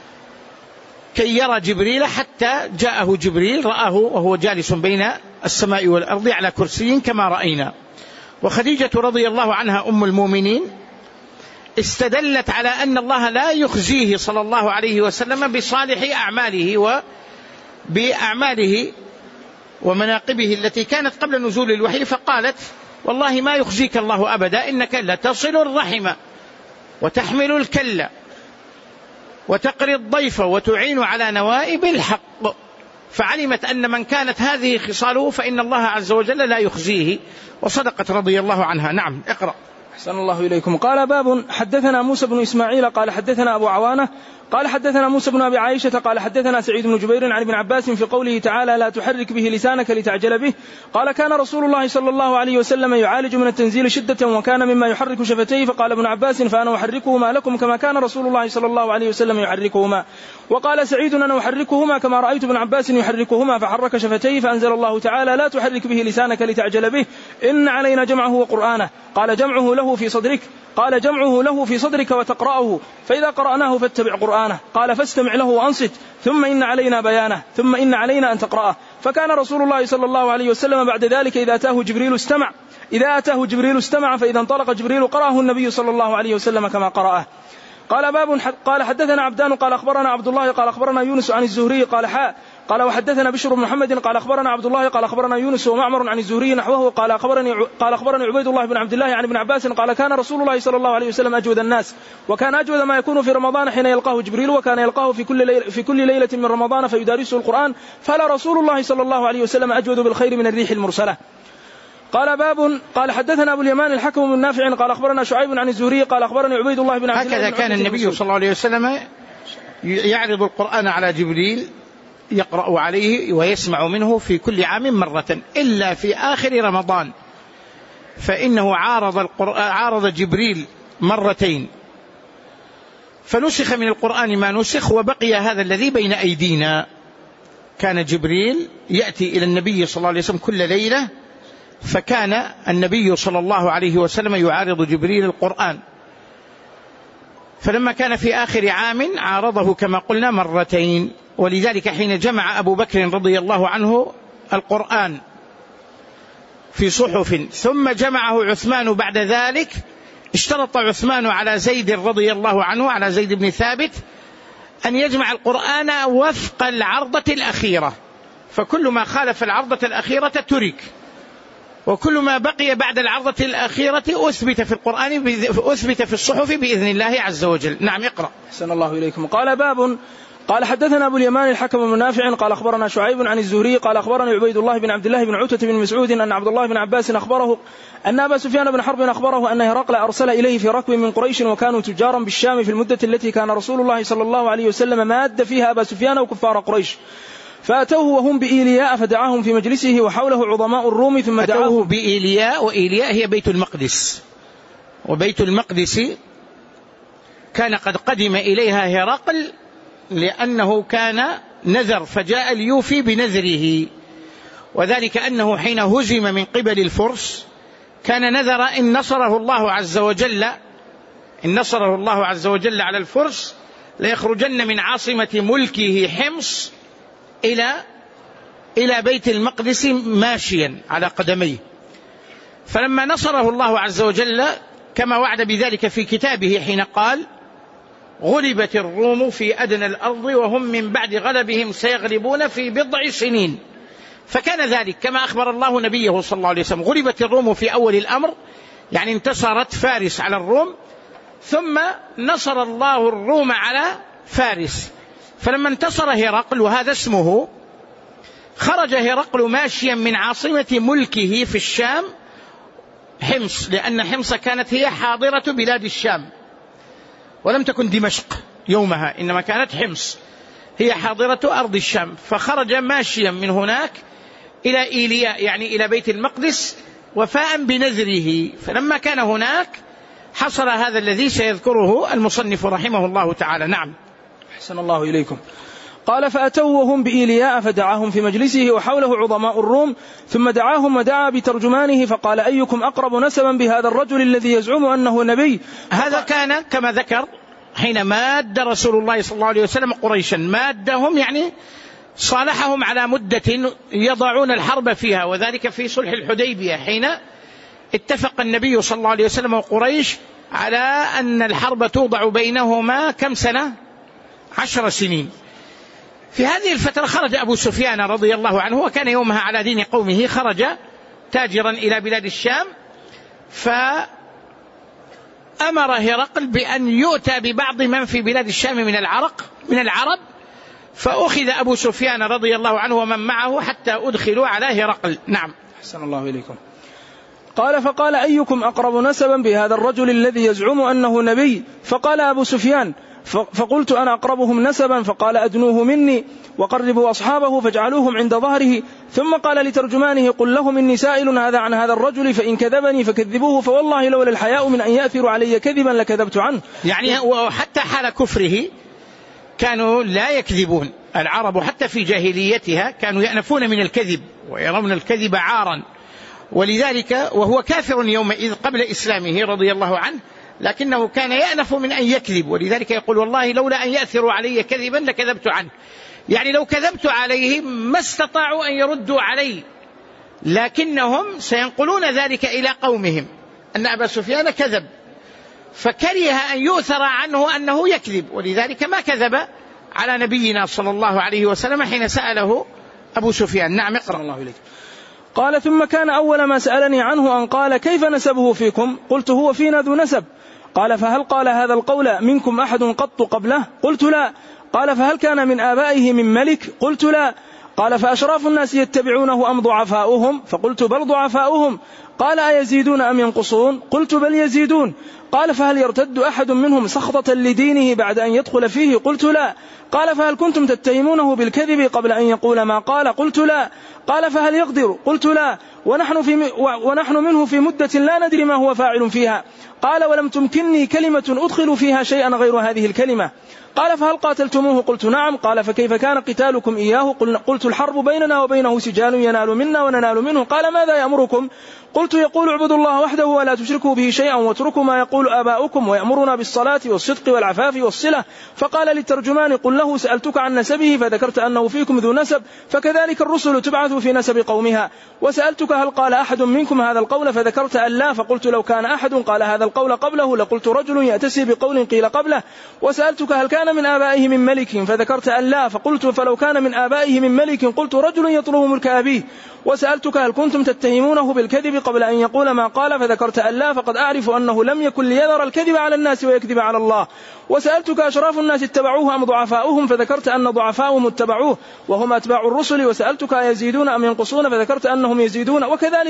كي يرى جبريل، حتى جاءه جبريل رآه وهو جالس بين السماء والأرض على كرسي كما رأينا. وخديجة رضي الله عنها أم المؤمنين استدلت على أن الله لا يخزيه صلى الله عليه وسلم بصالح أعماله وبأعماله ومناقبه التي كانت قبل نزول الوحي، فقالت: والله ما يخزيك الله أبدا، إنك لتصل الرحم وتحمل الكل وتقري الضيف وتعين على نوائب الحق. فعلمت أن من كانت هذه خصاله فإن الله عز وجل لا يخزيه، وصدقت رضي الله عنها. نعم، اقرأ. أحسن الله إليكم. قال: باب. حدثنا موسى بن إسماعيل قال حدثنا أبو عوانة قال حدثنا موسى بن أبي عائشة قال حدثنا سعيد بن جبير عن ابن عباس في قوله تعالى: لا تحرك به لسانك لتعجل به. قال: كان رسول الله صلى الله عليه وسلم يعالج من التنزيل شدة، وكان مما يحرك شفتيه. فقال ابن عباس: فأنا أحركهما لكم كما كان رسول الله صلى الله عليه وسلم يحركهما. وقال سعيد: أنا أحركهما كما رأيت ابن عباس يحركهما، فحرك شفتيه. فأنزل الله تعالى: لا تحرك به لسانك لتعجل به، إن علينا جمعه وقرآنه. قال: جمعه له في صدرك. قال: جمعه له في صدرك وتقرأه، فإذا قرأناه فاتبع قرآنه. قال: فاستمع له وأنصت، ثم إن علينا بيانه، ثم إن علينا أن تقرأه. فكان رسول الله صلى الله عليه وسلم بعد ذلك إذا أتاه جبريل استمع، فإذا انطلق جبريل قرأه النبي صلى الله عليه وسلم كما قرأه. قال: باب. قال: حدثنا عبدان قال أخبرنا عبد الله قال أخبرنا يونس عن الزهري قال وحدثنا بشر بن محمد قال أخبرنا عبد الله قال أخبرنا يونس ومعمر عن الزهري نحوه. قال أخبرني عبيد الله بن عبد الله عن ابن عباس قال: كان رسول الله صلى الله عليه وسلم أجود الناس، وكان أجود ما يكون في رمضان حين يلقاه جبريل، وكان يلقاه في كل ليلة من رمضان فيدارسه القرآن، فلا رسول الله صلى الله عليه وسلم أجود بالخير من الريح المرسلة. قال: باب. قال: حدثنا أبو اليمان الحكم بن نافع قال أخبرنا شعيب عن الزهري قال أخبرني عبيد الله بن عبد الله. هكذا كان النبي صلى الله عليه وسلم يعرض القرآن على جبريل يقرأ عليه ويسمع منه في كل عام مرة، إلا في آخر رمضان، فإنه عارض جبريل مرتين، فنسخ من القرآن ما نسخ، وبقي هذا الذي بين أيدينا. كان جبريل يأتي إلى النبي صلى الله عليه وسلم كل ليلة، فكان النبي صلى الله عليه وسلم يعارض جبريل القرآن، فلما كان في آخر عام عارضه كما قلنا مرتين. ولذلك حين جمع أبو بكر رضي الله عنه القرآن في صحف ثم جمعه عثمان بعد ذلك، اشترط عثمان على زيد رضي الله عنه، على زيد بن ثابت، أن يجمع القرآن وفق العرضة الأخيرة، فكل ما خالف العرضة الأخيرة ترك، وكل ما بقي بعد العرضة الأخيرة أثبت في القرآن، أثبت في الصحف بإذن الله عز وجل. نعم، اقرأ. أحسن الله إليكم. قال: باب. قال: حدثنا أبو اليمان الحكم بن نافع قال أخبرنا شعيب عن الزهري قال أخبرني عبيد الله بن عبد الله بن عتبة بن مسعود أن عبد الله بن عباس أخبره أن أبا سفيان بن حرب أخبره أن هرقل أرسل إليه في ركب من قريش، وكانوا تجارا بالشام في المدة التي كان رسول الله صلى الله عليه وسلم ماد فيها أبا سفيان وكفار قريش، فأتوه وهم بإيلياء فدعاهم في مجلسه وحوله عظماء الروم، ثم دعوه بإيلياء، وإيلياء هي بيت المقدس، وبيت المقدس كان قد قدم إليها هرقل لأنه كان نذر، فجاء ليوفي بنذره، وذلك أنه حين هزم من قبل الفرس كان نذر إن نصره الله عز وجل على الفرس ليخرجن من عاصمة ملكه حمص إلى بيت المقدس ماشيا على قدميه. فلما نصره الله عز وجل كما وعد بذلك في كتابه حين قال: غلبت الروم في أدنى الأرض وهم من بعد غلبهم سيغلبون في بضع سنين. فكان ذلك كما أخبر الله نبيه صلى الله عليه وسلم. غلبت الروم في أول الأمر، يعني انتصرت فارس على الروم، ثم نصر الله الروم على فارس. فلما انتصر هرقل، وهذا اسمه، خرج هرقل ماشيا من عاصمة ملكه في الشام حمص، لأن حمص كانت هي حاضرة بلاد الشام ولم تكن دمشق يومها، إنما كانت حمص هي حاضرة أرض الشام. فخرج ماشيا من هناك إلى إيلياء، يعني إلى بيت المقدس، وفاء بنذره. فلما كان هناك حصل هذا الذي سيذكره المصنف رحمه الله تعالى. نعم. أحسن الله إليكم. قال: فأتوهم بإيلياء فدعاهم في مجلسه وحوله عظماء الروم، ثم دعاهم ودعا بترجمانه فقال: أيكم أقرب نسبا بهذا الرجل الذي يزعم أنه نبي؟ هذا كان كما ذكر حين ماد رسول الله صلى الله عليه وسلم قريشا، مادهم يعني صالحهم على مدة يضعون الحرب فيها، وذلك في صلح الحديبية حين اتفق النبي صلى الله عليه وسلم وقريش على أن الحرب توضع بينهما كم سنة؟ 10 سنين. في هذه الفترة خرج أبو سفيان رضي الله عنه، وكان يومها على دين قومه، خرج تاجرا إلى بلاد الشام، فأمر هرقل بأن يؤتى ببعض من في بلاد الشام من العرب، فأخذ أبو سفيان رضي الله عنه ومن معه حتى أدخلوا على هرقل. نعم. أحسن الله إليكم. قال: فقال: أيكم أقرب نسبا بهذا الرجل الذي يزعم أنه نبي؟ فقال أبو سفيان: فقلت: أنا أقربهم نسبا. فقال: أدنوه مني وقربوا أصحابه فاجعلوهم عند ظهره. ثم قال لترجمانه: قل لهم إني سائل هذا عن هذا الرجل، فإن كذبني فكذبوه، فوالله لولا الحياء من أن يأثروا علي كذبا لكذبت عنه. يعني وحتى حال كفره كانوا لا يكذبون. العرب حتى في جاهليتها كانوا يأنفون من الكذب ويرون الكذب عارا، ولذلك وهو كافر يومئذ قبل إسلامه رضي الله عنه، لكنه كان يأنف من أن يكذب، ولذلك يقول: والله لولا أن يأثروا علي كذبا لكذبت عنه. يعني لو كذبت عليهم ما استطاعوا أن يردوا علي، لكنهم سينقلون ذلك إلى قومهم أن أبا سفيان كذب، فكره أن يؤثر عنه أنه يكذب، ولذلك ما كذب على نبينا صلى الله عليه وسلم حين سأله أبو سفيان. نعم. اقرأ. الله إليك. قال: ثم كان أول ما سألني عنه أن قال: كيف نسبه فيكم؟ قلت: هو فينا ذو نسب. قال: فهل قال هذا القول منكم أحد قط قبله؟ قلت: لا. قال: فهل كان من آبائه من ملك؟ قلت: لا. قال: فأشراف الناس يتبعونه أم ضعفاؤهم؟ فقلت: بل ضعفاؤهم. قال: أيزيدون أم ينقصون؟ قلت: بل يزيدون. قال: فهل يرتد أحد منهم سخطة لدينه بعد أن يدخل فيه؟ قلت: لا. قال: فهل كنتم تتهمونه بالكذب قبل أن يقول ما قال؟ قلت: لا. قال: فهل يقدر؟ قلت: لا. ونحن منه في مدة لا ندري ما هو فاعل فيها. قال: ولم تمكنني كلمة أدخل فيها شيئا غير هذه الكلمة. قال: فهل قاتلتموه؟ قلت: نعم. قال: فكيف كان قتالكم إياه؟ قلت: الحرب بيننا وبينه سجال ينال منا وننال منه. قال: ماذا يأمركم؟ قلت: يقول: اعبدوا الله وحده ولا تشركوا به شيئا واتركوا ما يقول آباؤكم، ويأمرنا بالصلاة والصدق والعفاف والصلة. فقال للترجمان: قل له سألتك عن نسبه فذكرت أنه فيكم ذو نسب، فكذلك الرسل تبعث في نسب قومها. وسألتك: هل قال أحد منكم هذا القول؟ فذكرت أن لا. فقلت: لو كان أحد قال هذا القول قبله لقلت رجل يأتسي بقول قيل قبله. وسألتك: هل كان من آبائه من ملك؟ فذكرت أن لا. فقلت: فلو كان من آبائه من ملك قلت رجل يطلب ملك أبيه. وسألتك: هل كنتم تتهمونه بالكذب قبل أن يقول ما قال؟ فذكرت أن لا. فقد أعرف أنه لم يكن ليذر الكذب على الناس ويكذب على الله. وسألتك: أشراف الناس اتبعوه أم ضعفاؤهم؟ فذكرت أن ضعفاؤهم اتبعوه وهم أتباع الرسل. وسألتك: يزيدون أم ينقصون؟ فذكرت أنهم يزيدون،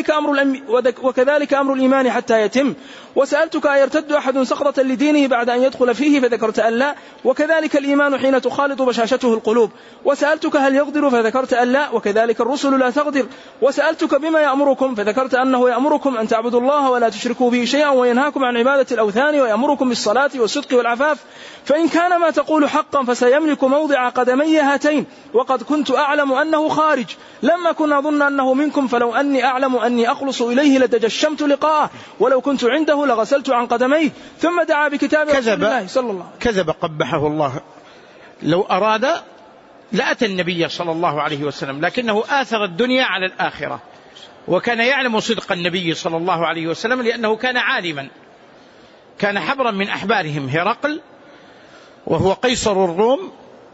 وكذلك أمر الإيمان حتى يتم. وسألتك: أيرتد أحد سخطة لدينه بعد أن يدخل فيه؟ فذكرت أن لا. وكذلك الإيمان حين تخالط بشاشته القلوب. وسألتك: هل يغدر؟ فذكرت أن لا. وكذلك الرسل لا تغدر. وسألتك: بما يأمركم؟ فذكرت أنه يأمركم أن تعبدوا الله ولا تشركوا به شيئا، وينهاكم عن عبادة الأوثان ويأمركم بالصلاة والصدق والعفاف، فإن كان ما تقول حقا فسيملك موضع قدمي هاتين، وقد كنت أعلم أنه خارج، لما كنا أظن أنه منكم، فلو أني أعلم أني أخلص إليه لتجشمت لقاءه، ولو كنت عنده لغسلت عن قدميه. ثم دعا بكتاب رسول الله صلى الله عليه وسلم. كذب قبحه الله، لو أراد لأتى النبي صلى الله عليه وسلم، لكنه آثر الدنيا على الآخرة، وكان يعلم صدق النبي صلى الله عليه وسلم لأنه كان عالما، كان حبرا من أحبارهم. هرقل وهو قيصر الروم،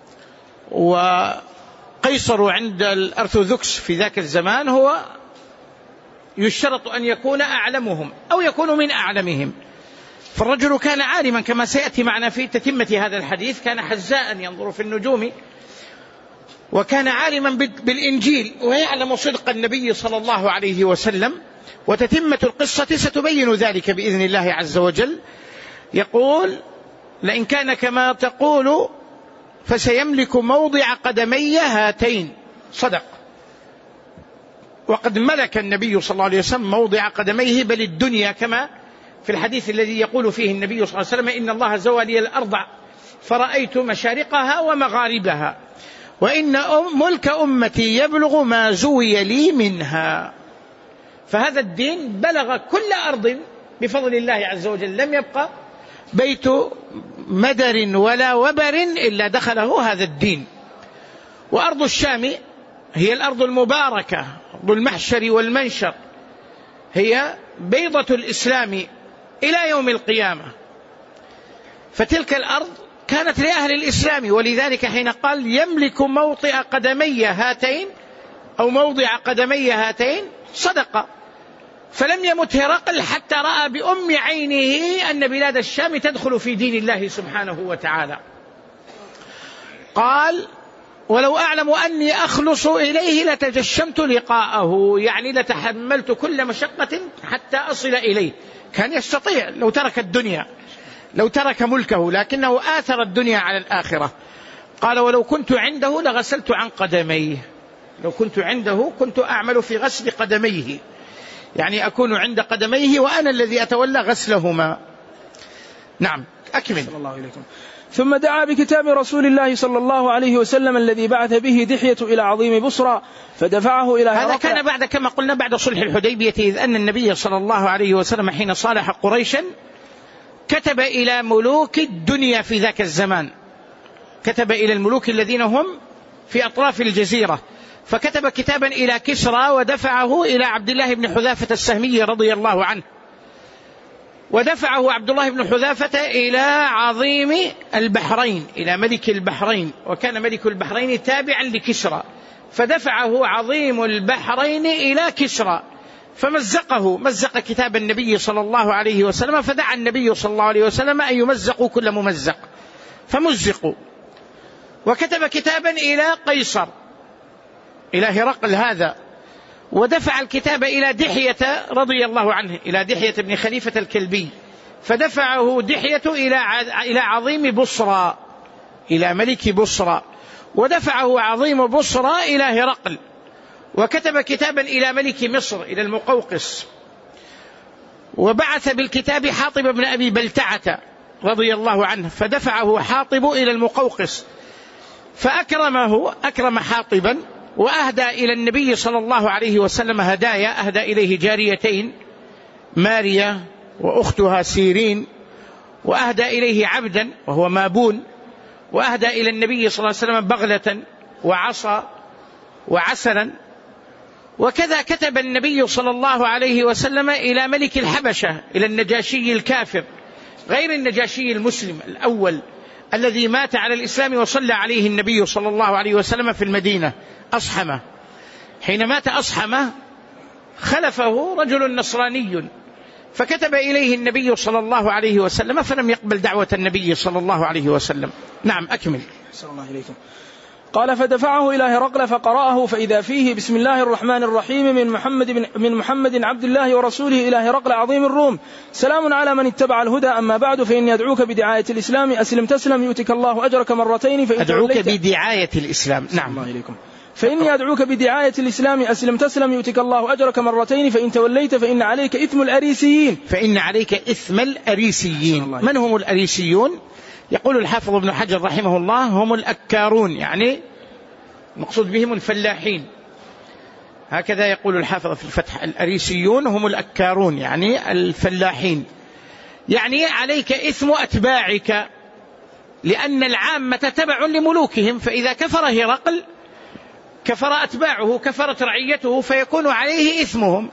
وقيصر عند الأرثوذكس في ذاك الزمان هو يشترط أن يكون أعلمهم أو يكون من أعلمهم، فالرجل كان عالما كما سيأتي معنا في تتمة هذا الحديث، كان حزاء ينظر في النجوم، وكان عالما بالإنجيل ويعلم صدق النبي صلى الله عليه وسلم. وتتمة القصة ستبين ذلك بإذن الله عز وجل. يقول: لئن كان كما تقول فسيملك موضع قدمي هاتين. صدق، وقد ملك النبي صلى الله عليه وسلم موضع قدميه، بل الدنيا، كما في الحديث الذي يقول فيه النبي صلى الله عليه وسلم: إن الله زوى لي الأرض فرأيت مشارقها ومغاربها، وإن ملك أمتي يبلغ ما زوي لي منها. فهذا الدين بلغ كل أرض بفضل الله عز وجل، لم يبقى بيت مدر ولا وبر إلا دخله هذا الدين. وأرض الشام هي الأرض المباركة، أرض المحشر والمنشر، هي بيضة الإسلام إلى يوم القيامة. فتلك الأرض كانت لأهل الإسلام، ولذلك حين قال يملك موطئ قدمي هاتين أو موضع قدمي هاتين صدق. فلم يمت هرقل حتى رأى بأم عينه أن بلاد الشام تدخل في دين الله سبحانه وتعالى. قال: ولو أعلم أني أخلص إليه لتجشمت لقاءه، يعني لتحملت كل مشقة حتى أصل إليه. كان يستطيع لو ترك الدنيا، لو ترك ملكه، لكنه آثر الدنيا على الآخرة. قال: ولو كنت عنده لغسلت عن قدميه. لو كنت عنده كنت أعمل في غسل قدميه، يعني أكون عند قدميه وأنا الذي أتولى غسلهما. نعم، أكمل. الله إليكم. ثم دعا بكتاب رسول الله صلى الله عليه وسلم الذي بعث به دحية إلى عظيم بصرى فدفعه إلى هرقل. هذا كان بعد، كما قلنا، بعد صلح الحديبية، إذ أن النبي صلى الله عليه وسلم حين صالح قريشا كتب إلى ملوك الدنيا في ذاك الزمان، كتب إلى الملوك الذين هم في أطراف الجزيرة، فكتب كتابا إلى كسرى ودفعه إلى عبد الله بن حذافة السهمي رضي الله عنه، ودفعه عبد الله بن حذافة إلى عظيم البحرين، إلى ملك البحرين، وكان ملك البحرين تابعا لكسرى، فدفعه عظيم البحرين إلى كسرى فمزقه، مزق كتاب النبي صلى الله عليه وسلم، فدعا النبي صلى الله عليه وسلم أن يمزقوا كل ممزق، فمزقوا. وكتب كتابا إلى قيصر، إلى هرقل هذا، ودفع الكتاب إلى دحية رضي الله عنه، إلى دحية بن خليفة الكلبي، فدفعه دحية إلى عظيم بصرى، إلى ملك بصرى، ودفعه عظيم بصرى إلى هرقل. وكتب كتابا إلى ملك مصر، إلى المقوقس، وبعث بالكتاب حاطب بن أبي بلتعة رضي الله عنه، فدفعه حاطب إلى المقوقس، فأكرمه، أكرم حاطبا، وأهدى إلى النبي صلى الله عليه وسلم هدايا، أهدى إليه جاريتين، ماريا وأختها سيرين، وأهدى إليه عبدا وهو مابون، وأهدى إلى النبي صلى الله عليه وسلم بغلة وعصا وعسلا. وكذا كتب النبي صلى الله عليه وسلم إلى ملك الحبشة، إلى النجاشي الكافر، غير النجاشي المسلم الأول الذي مات على الإسلام وصلى عليه النبي صلى الله عليه وسلم في المدينة، أصحمة. حين مات أصحمة خلفه رجل نصراني، فكتب إليه النبي صلى الله عليه وسلم، فلم يقبل دعوة النبي صلى الله عليه وسلم. نعم، أكمل. صلى الله عليكم. قال: فدفعه إلى هرقل فقرأه، فإذا فيه: بسم الله الرحمن الرحيم، من محمد عبد الله ورسوله إلى هرقل عظيم الروم، سلام على من اتبع الهدى، أما بعد، فإني أدعوك بدعاية الإسلام، أسلم تسلم يؤتك الله أجرك مرتين، أدعوك بدعاية الإسلام. نعم. الله عليكم. فإني أدعوك بدعاية الإسلام أسلم تسلم يؤتك الله أجرك مرتين فإن توليت فإن عليك إثم الأريسيين. فإن عليك إثم الأريسيين. من هم الأريسيون؟ يقول الحافظ ابن حجر رحمه الله هم الأكارون، يعني مقصود بهم الفلاحين، هكذا يقول الحافظ في الفتح. الأريسيون هم الأكارون يعني الفلاحين، يعني عليك إثم أتباعك، لأن العامة تبع لملوكهم، فإذا كفر هرقل كفر أتباعه، كفرت رعيته، فيكون عليه إثمهم.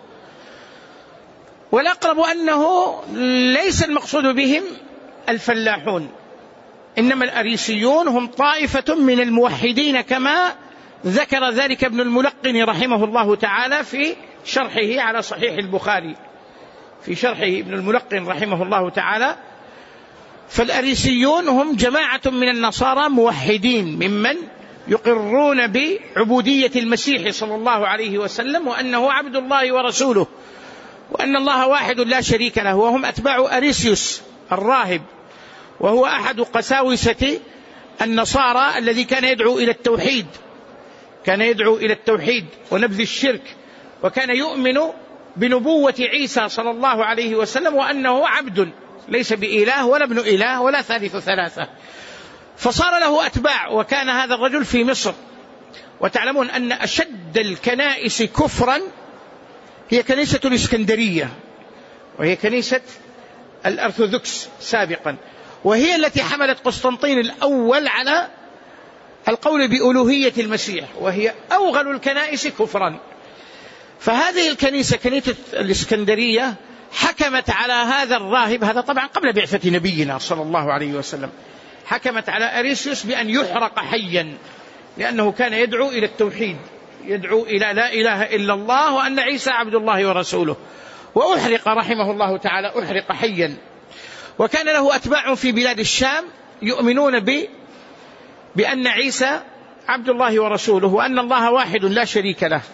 والأقرب أنه ليس المقصود بهم الفلاحون، إنما الأريسيون هم طائفة من الموحدين، كما ذكر ذلك ابن الملقن رحمه الله تعالى في شرحه على صحيح البخاري، في شرحه ابن الملقن رحمه الله تعالى. فالأريسيون هم جماعة من النصارى موحدين ممن يقرون بعبودية المسيح صلى الله عليه وسلم، وأنه عبد الله ورسوله، وأن الله واحد لا شريك له، وهم أتباع أريسيوس الراهب، وهو أحد قساوسة النصارى الذي كان يدعو إلى التوحيد، كان يدعو إلى التوحيد ونبذ الشرك، وكان يؤمن بنبوة عيسى صلى الله عليه وسلم، وأنه عبد ليس بإله ولا ابن إله ولا ثالث ثلاثة. فصار له أتباع، وكان هذا الرجل في مصر. وتعلمون أن أشد الكنائس كفرا هي كنيسة الإسكندرية، وهي كنيسة الأرثوذكس سابقا، وهي التي حملت قسطنطين الأول على القول بألوهية المسيح، وهي أوغل الكنائس كفرا. فهذه الكنيسة كنيسة الإسكندرية حكمت على هذا الراهب، هذا طبعا قبل بعثة نبينا صلى الله عليه وسلم، حكمت على أريسيوس بأن يحرق حيا، لأنه كان يدعو إلى التوحيد، يدعو إلى لا إله إلا الله، وأن عيسى عبد الله ورسوله، وأحرق رحمه الله تعالى، أحرق حيا. وكان له أتباع في بلاد الشام يؤمنون بأن عيسى عبد الله ورسوله، وأن الله واحد لا شريك له،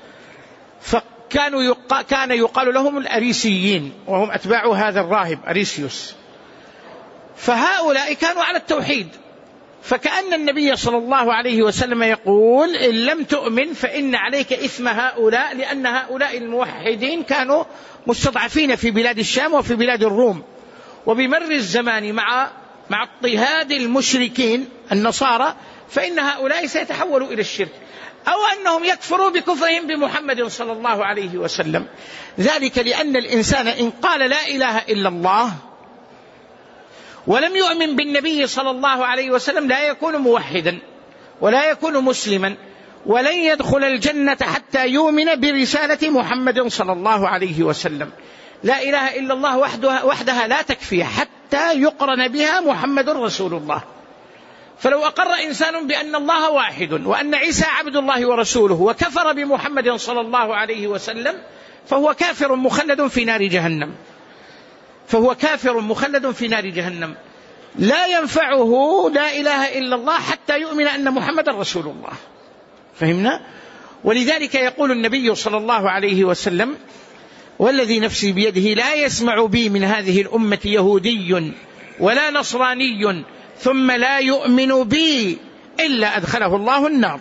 كان يقال لهم الأريسيين، وهم أتباع هذا الراهب أريسيوس. فهؤلاء كانوا على التوحيد، فكأن النبي صلى الله عليه وسلم يقول إن لم تؤمن فإن عليك إثم هؤلاء، لأن هؤلاء الموحدين كانوا مستضعفين في بلاد الشام وفي بلاد الروم. وبمر الزمان مع اضطهاد المشركين النصارى، فإن هؤلاء سيتحولوا إلى الشرك، أو أنهم يكفروا بكفرهم بمحمد صلى الله عليه وسلم. ذلك لأن الإنسان إن قال لا إله إلا الله ولم يؤمن بالنبي صلى الله عليه وسلم لا يكون موحدا ولا يكون مسلما، ولن يدخل الجنة حتى يؤمن برسالة محمد صلى الله عليه وسلم. لا إله إلا الله وحدها لا تكفي حتى يقرن بها محمد رسول الله. فلو أقر إنسان بأن الله واحد وأن عيسى عبد الله ورسوله وكفر بمحمد صلى الله عليه وسلم فهو كافر مخلد في نار جهنم، فهو كافر مخلد في نار جهنم، لا ينفعه لا إله إلا الله حتى يؤمن أن محمد رسول الله. فهمنا؟ ولذلك يقول النبي صلى الله عليه وسلم والذي نفسي بيده لا يسمع بي من هذه الأمة يهودي ولا نصراني ثم لا يؤمن بي إلا أدخله الله النار.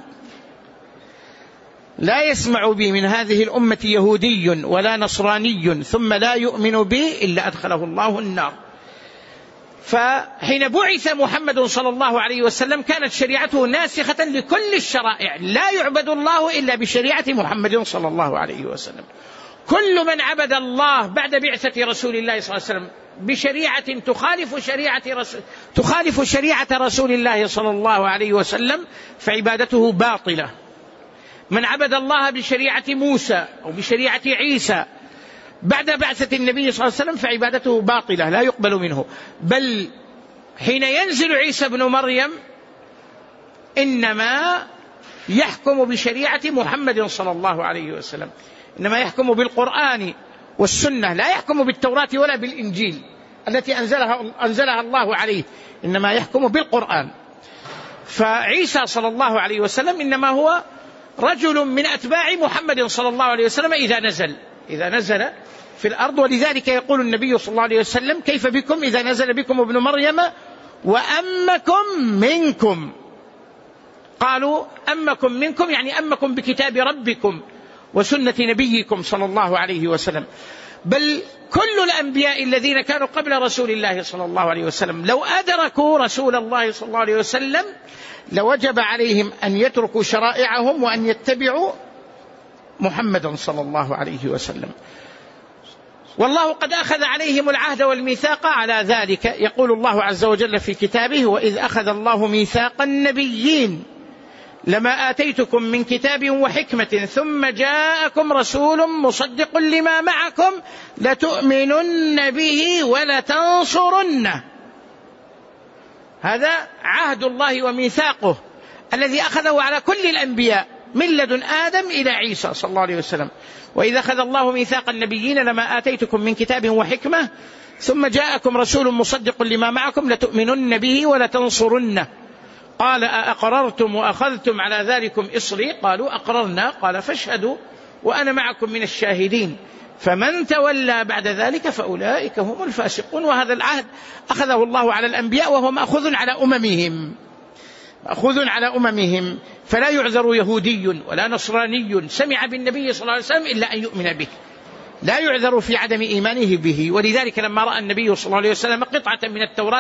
لا يسمع بي من هذه الأمة يهودي ولا نصراني ثم لا يؤمن بي إلا أدخله الله النار. فحين بعث محمد صلى الله عليه وسلم كانت شريعته ناسخة لكل الشرائع، لا يعبد الله إلا بشريعة محمد صلى الله عليه وسلم. كل من عبد الله بعد بعثة رسول الله صلى الله عليه وسلم بشريعة تخالف شريعة رسول الله صلى الله عليه وسلم فعبادته باطلة. من عبد الله بشريعة موسى أو بشريعة عيسى بعد بعثة النبي صلى الله عليه وسلم فعبادته باطلة لا يقبل منه. بل حين ينزل عيسى بن مريم إنما يحكم بشريعة محمد صلى الله عليه وسلم، إنما يحكم بالقرآن والسنة، لا يحكم بالتوراة ولا بالإنجيل التي أنزلها الله عليه، إنما يحكم بالقرآن. فعيسى صلى الله عليه وسلم إنما هو رجل من أتباع محمد صلى الله عليه وسلم إذا نزل في الأرض. ولذلك يقول النبي صلى الله عليه وسلم كيف بكم إذا نزل بكم ابن مريم وأمكم منكم. قالوا أمكم منكم، يعني أمكم بكتاب ربكم وسنة نبيكم صلى الله عليه وسلم. بل كل الأنبياء الذين كانوا قبل رسول الله صلى الله عليه وسلم لو أدركوا رسول الله صلى الله عليه وسلم لوجب عليهم أن يتركوا شرائعهم وأن يتبعوا محمدا صلى الله عليه وسلم. والله قد أخذ عليهم العهد والميثاق على ذلك. يقول الله عز وجل في كتابه: وإذ أخذ الله ميثاق النبيين لما آتيتكم من كتاب وحكمة ثم جاءكم رسول مصدق لما معكم لتؤمنن به ولتنصرنه. هذا عهد الله وميثاقه الذي أخذه على كل الأنبياء من لدن آدم إلى عيسى صلى الله عليه وسلم. وإذا أخذ الله ميثاق النبيين لما آتيتكم من كتاب وحكمة ثم جاءكم رسول مصدق لما معكم لتؤمنن به ولتنصرنه. قال: أأقررتم وأخذتم على ذلكم إصري؟ قالوا: أقررنا. قال: فاشهدوا وأنا معكم من الشاهدين. فمن تولى بعد ذلك فأولئك هم الفاسقون. وهذا العهد أخذه الله على الأنبياء وهو مأخوذ على أممهم، فلا يعذر يهودي ولا نصراني سمع بالنبي صلى الله عليه وسلم إلا أن يؤمن به، لا يعذر في عدم إيمانه به. ولذلك لما رأى النبي صلى الله عليه وسلم قطعة من التوراة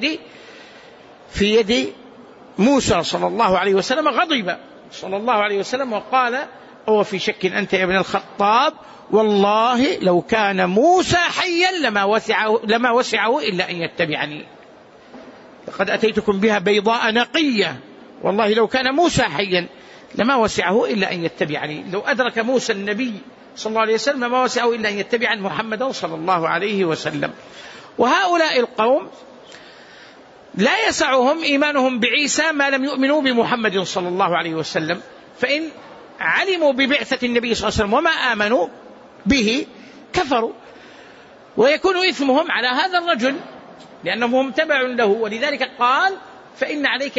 في يد موسى صلى الله عليه وسلم غضب صلى الله عليه وسلم وقال: أو في شك أنت يا ابن الخطاب؟ والله لو كان موسى حيا لما وسعه إلا أن يتبعني، لقد أتيتكم بها بيضاء نقية. والله لو كان موسى حيا لما وسعه إلا أن يتبعني. لو أدرك موسى النبي صلى الله عليه وسلم لما وسعه إلا أن يتبع محمدا صلى الله عليه وسلم. وهؤلاء القوم لا يسعهم إيمانهم بعيسى ما لم يؤمنوا بمحمد صلى الله عليه وسلم، فإن علموا ببعثة النبي صلى الله عليه وسلم وما آمنوا به كفروا، ويكون إثمهم على هذا الرجل لأنهم هم تبع له. ولذلك قال: فإن عليك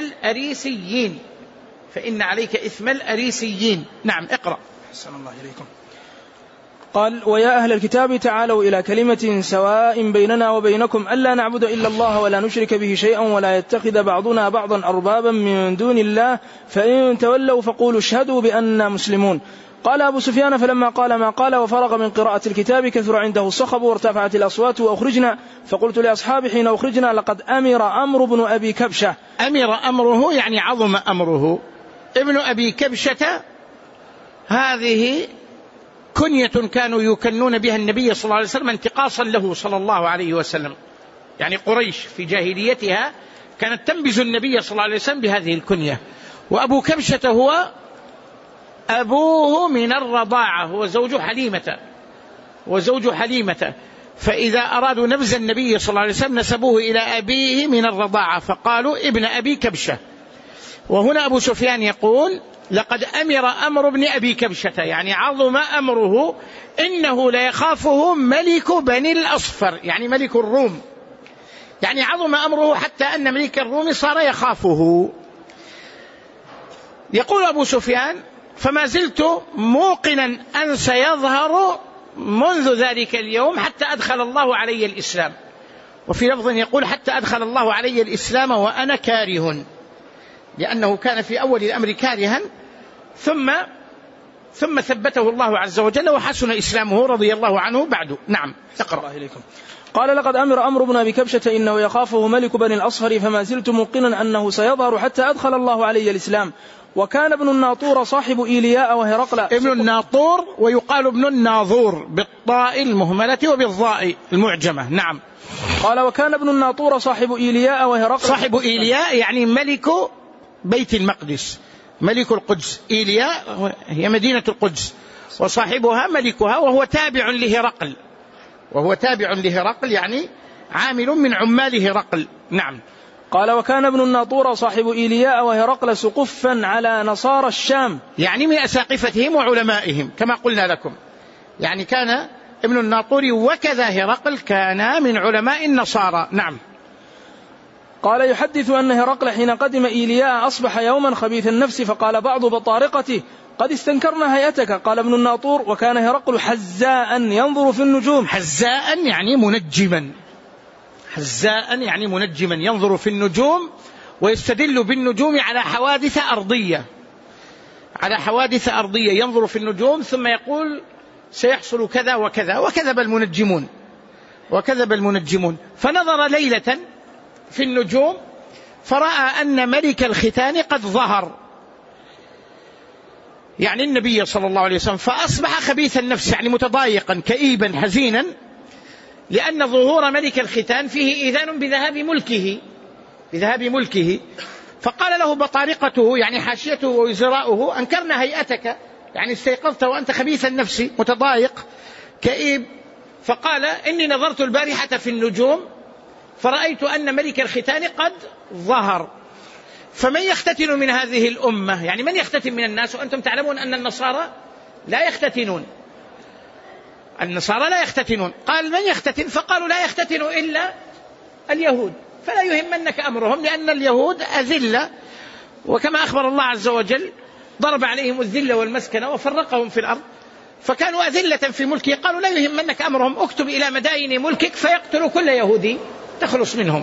إثم الأريسيين. نعم، اقرأ. أحسن الله إليكم. قال: ويا أهل الكتاب تعالوا إلى كلمة سواء بيننا وبينكم ألا نعبد إلا الله ولا نشرك به شيئا ولا يتخذ بعضنا بعضا أربابا من دون الله فإن تولوا فقولوا اشهدوا بأننا مسلمون. قال أبو سفيان: فلما قال ما قال وفرغ من قراءة الكتاب كثر عنده الصخب وارتفعت الأصوات وأخرجنا، فقلت لأصحابي حين أخرجنا: لقد أمر أمر بن أبي كبشة. أمر أمره يعني عظم أمره. ابن أبي كبشة هذه كنية كانوا يكنون بها النبي صلى الله عليه وسلم انتقاصا له صلى الله عليه وسلم. يعني قريش في جاهليتها كانت تنبذ النبي صلى الله عليه وسلم بهذه الكنية. وأبو كبشة هو أبوه من الرضاعة، هو زوج حليمة، فإذا أرادوا نبذ النبي صلى الله عليه وسلم نسبوه إلى أبيه من الرضاعة فقالوا ابن أبي كبشة. وهنا أبو سفيان يقول: لقد أمر أمر بن أبي كبشة، يعني عظم أمره، إنه لا يخافه ملك بني الأصفر، يعني ملك الروم، يعني عظم أمره حتى أن ملك الروم صار يخافه. يقول أبو سفيان: فما زلت موقنا أن سيظهر منذ ذلك اليوم حتى أدخل الله علي الإسلام. وفي لفظ يقول: حتى أدخل الله علي الإسلام وأنا كاره، لأنه كان في أول الأمر كارها ثم ثبته الله عز وجل وحسن إسلامه رضي الله عنه بعد. نعم، اقرأ. قال: لقد أمر أمر بن أبي كبشة إنه يخافه ملك بني الأصفر فما زلت موقنا أنه سيظهر حتى أدخل الله علي الإسلام. وكان ابن الناطور صاحب إيلياء وهرقل. ابن الناطور ويقال ابن الناظور بالطاء المهملة وبالضاء المعجمة. نعم. قال: وكان ابن الناطور صاحب إيلياء وهرقل. صاحب إيلياء يعني ملك بيت المقدس، ملك القدس. إيلياء هي مدينة القدس وصاحبها ملكها، وهو تابع لهرقل، يعني عامل من عمال هرقل. نعم. قال: وكان ابن الناطور صاحب إيلياء وهرقل سقفا على نصارى الشام، يعني من أساقفتهم وعلمائهم كما قلنا لكم. يعني كان ابن الناطور وكذا هرقل كان من علماء النصارى. نعم. قال: يحدث أن هرقل حين قدم إيلياء أصبح يوما خبيث النفس، فقال بعض بطارقته: قد استنكرنا هيئتك. قال ابن الناطور: وكان هرقل حزاء ينظر في النجوم. حزاء يعني منجما ينظر في النجوم ويستدل بالنجوم على حوادث أرضية، ينظر في النجوم ثم يقول سيحصل كذا وكذا. وكذب المنجمون. فنظر ليلة في النجوم فرأى أن ملك الختان قد ظهر، يعني النبي صلى الله عليه وسلم، فأصبح خبيث النفس، يعني متضايقا كئيبا حزينا، لأن ظهور ملك الختان فيه إيذان بذهاب ملكه. فقال له بطارقته، يعني حاشيته ووزراؤه: أنكرنا هيئتك، يعني استيقظت وأنت خبيث النفس متضايق كئيب. فقال: إني نظرت البارحة في النجوم فرأيت أن ملك الختان قد ظهر. فمن يختتن من هذه الأمة؟ يعني من يختتن من الناس؟ وأنتم تعلمون أن النصارى لا يختتنون. قال: من يختتن؟ فقالوا: لا يختتن إلا اليهود، فلا يهمنك أمرهم، لأن اليهود أذلة، وكما أخبر الله عز وجل ضرب عليهم الذلة والمسكنة وفرقهم في الأرض، فكانوا أذلة في ملكه. قالوا: لا يهمنك أمرهم، اكتب إلى مدائن ملكك فيقتلوا كل يهودي تخلص منهم.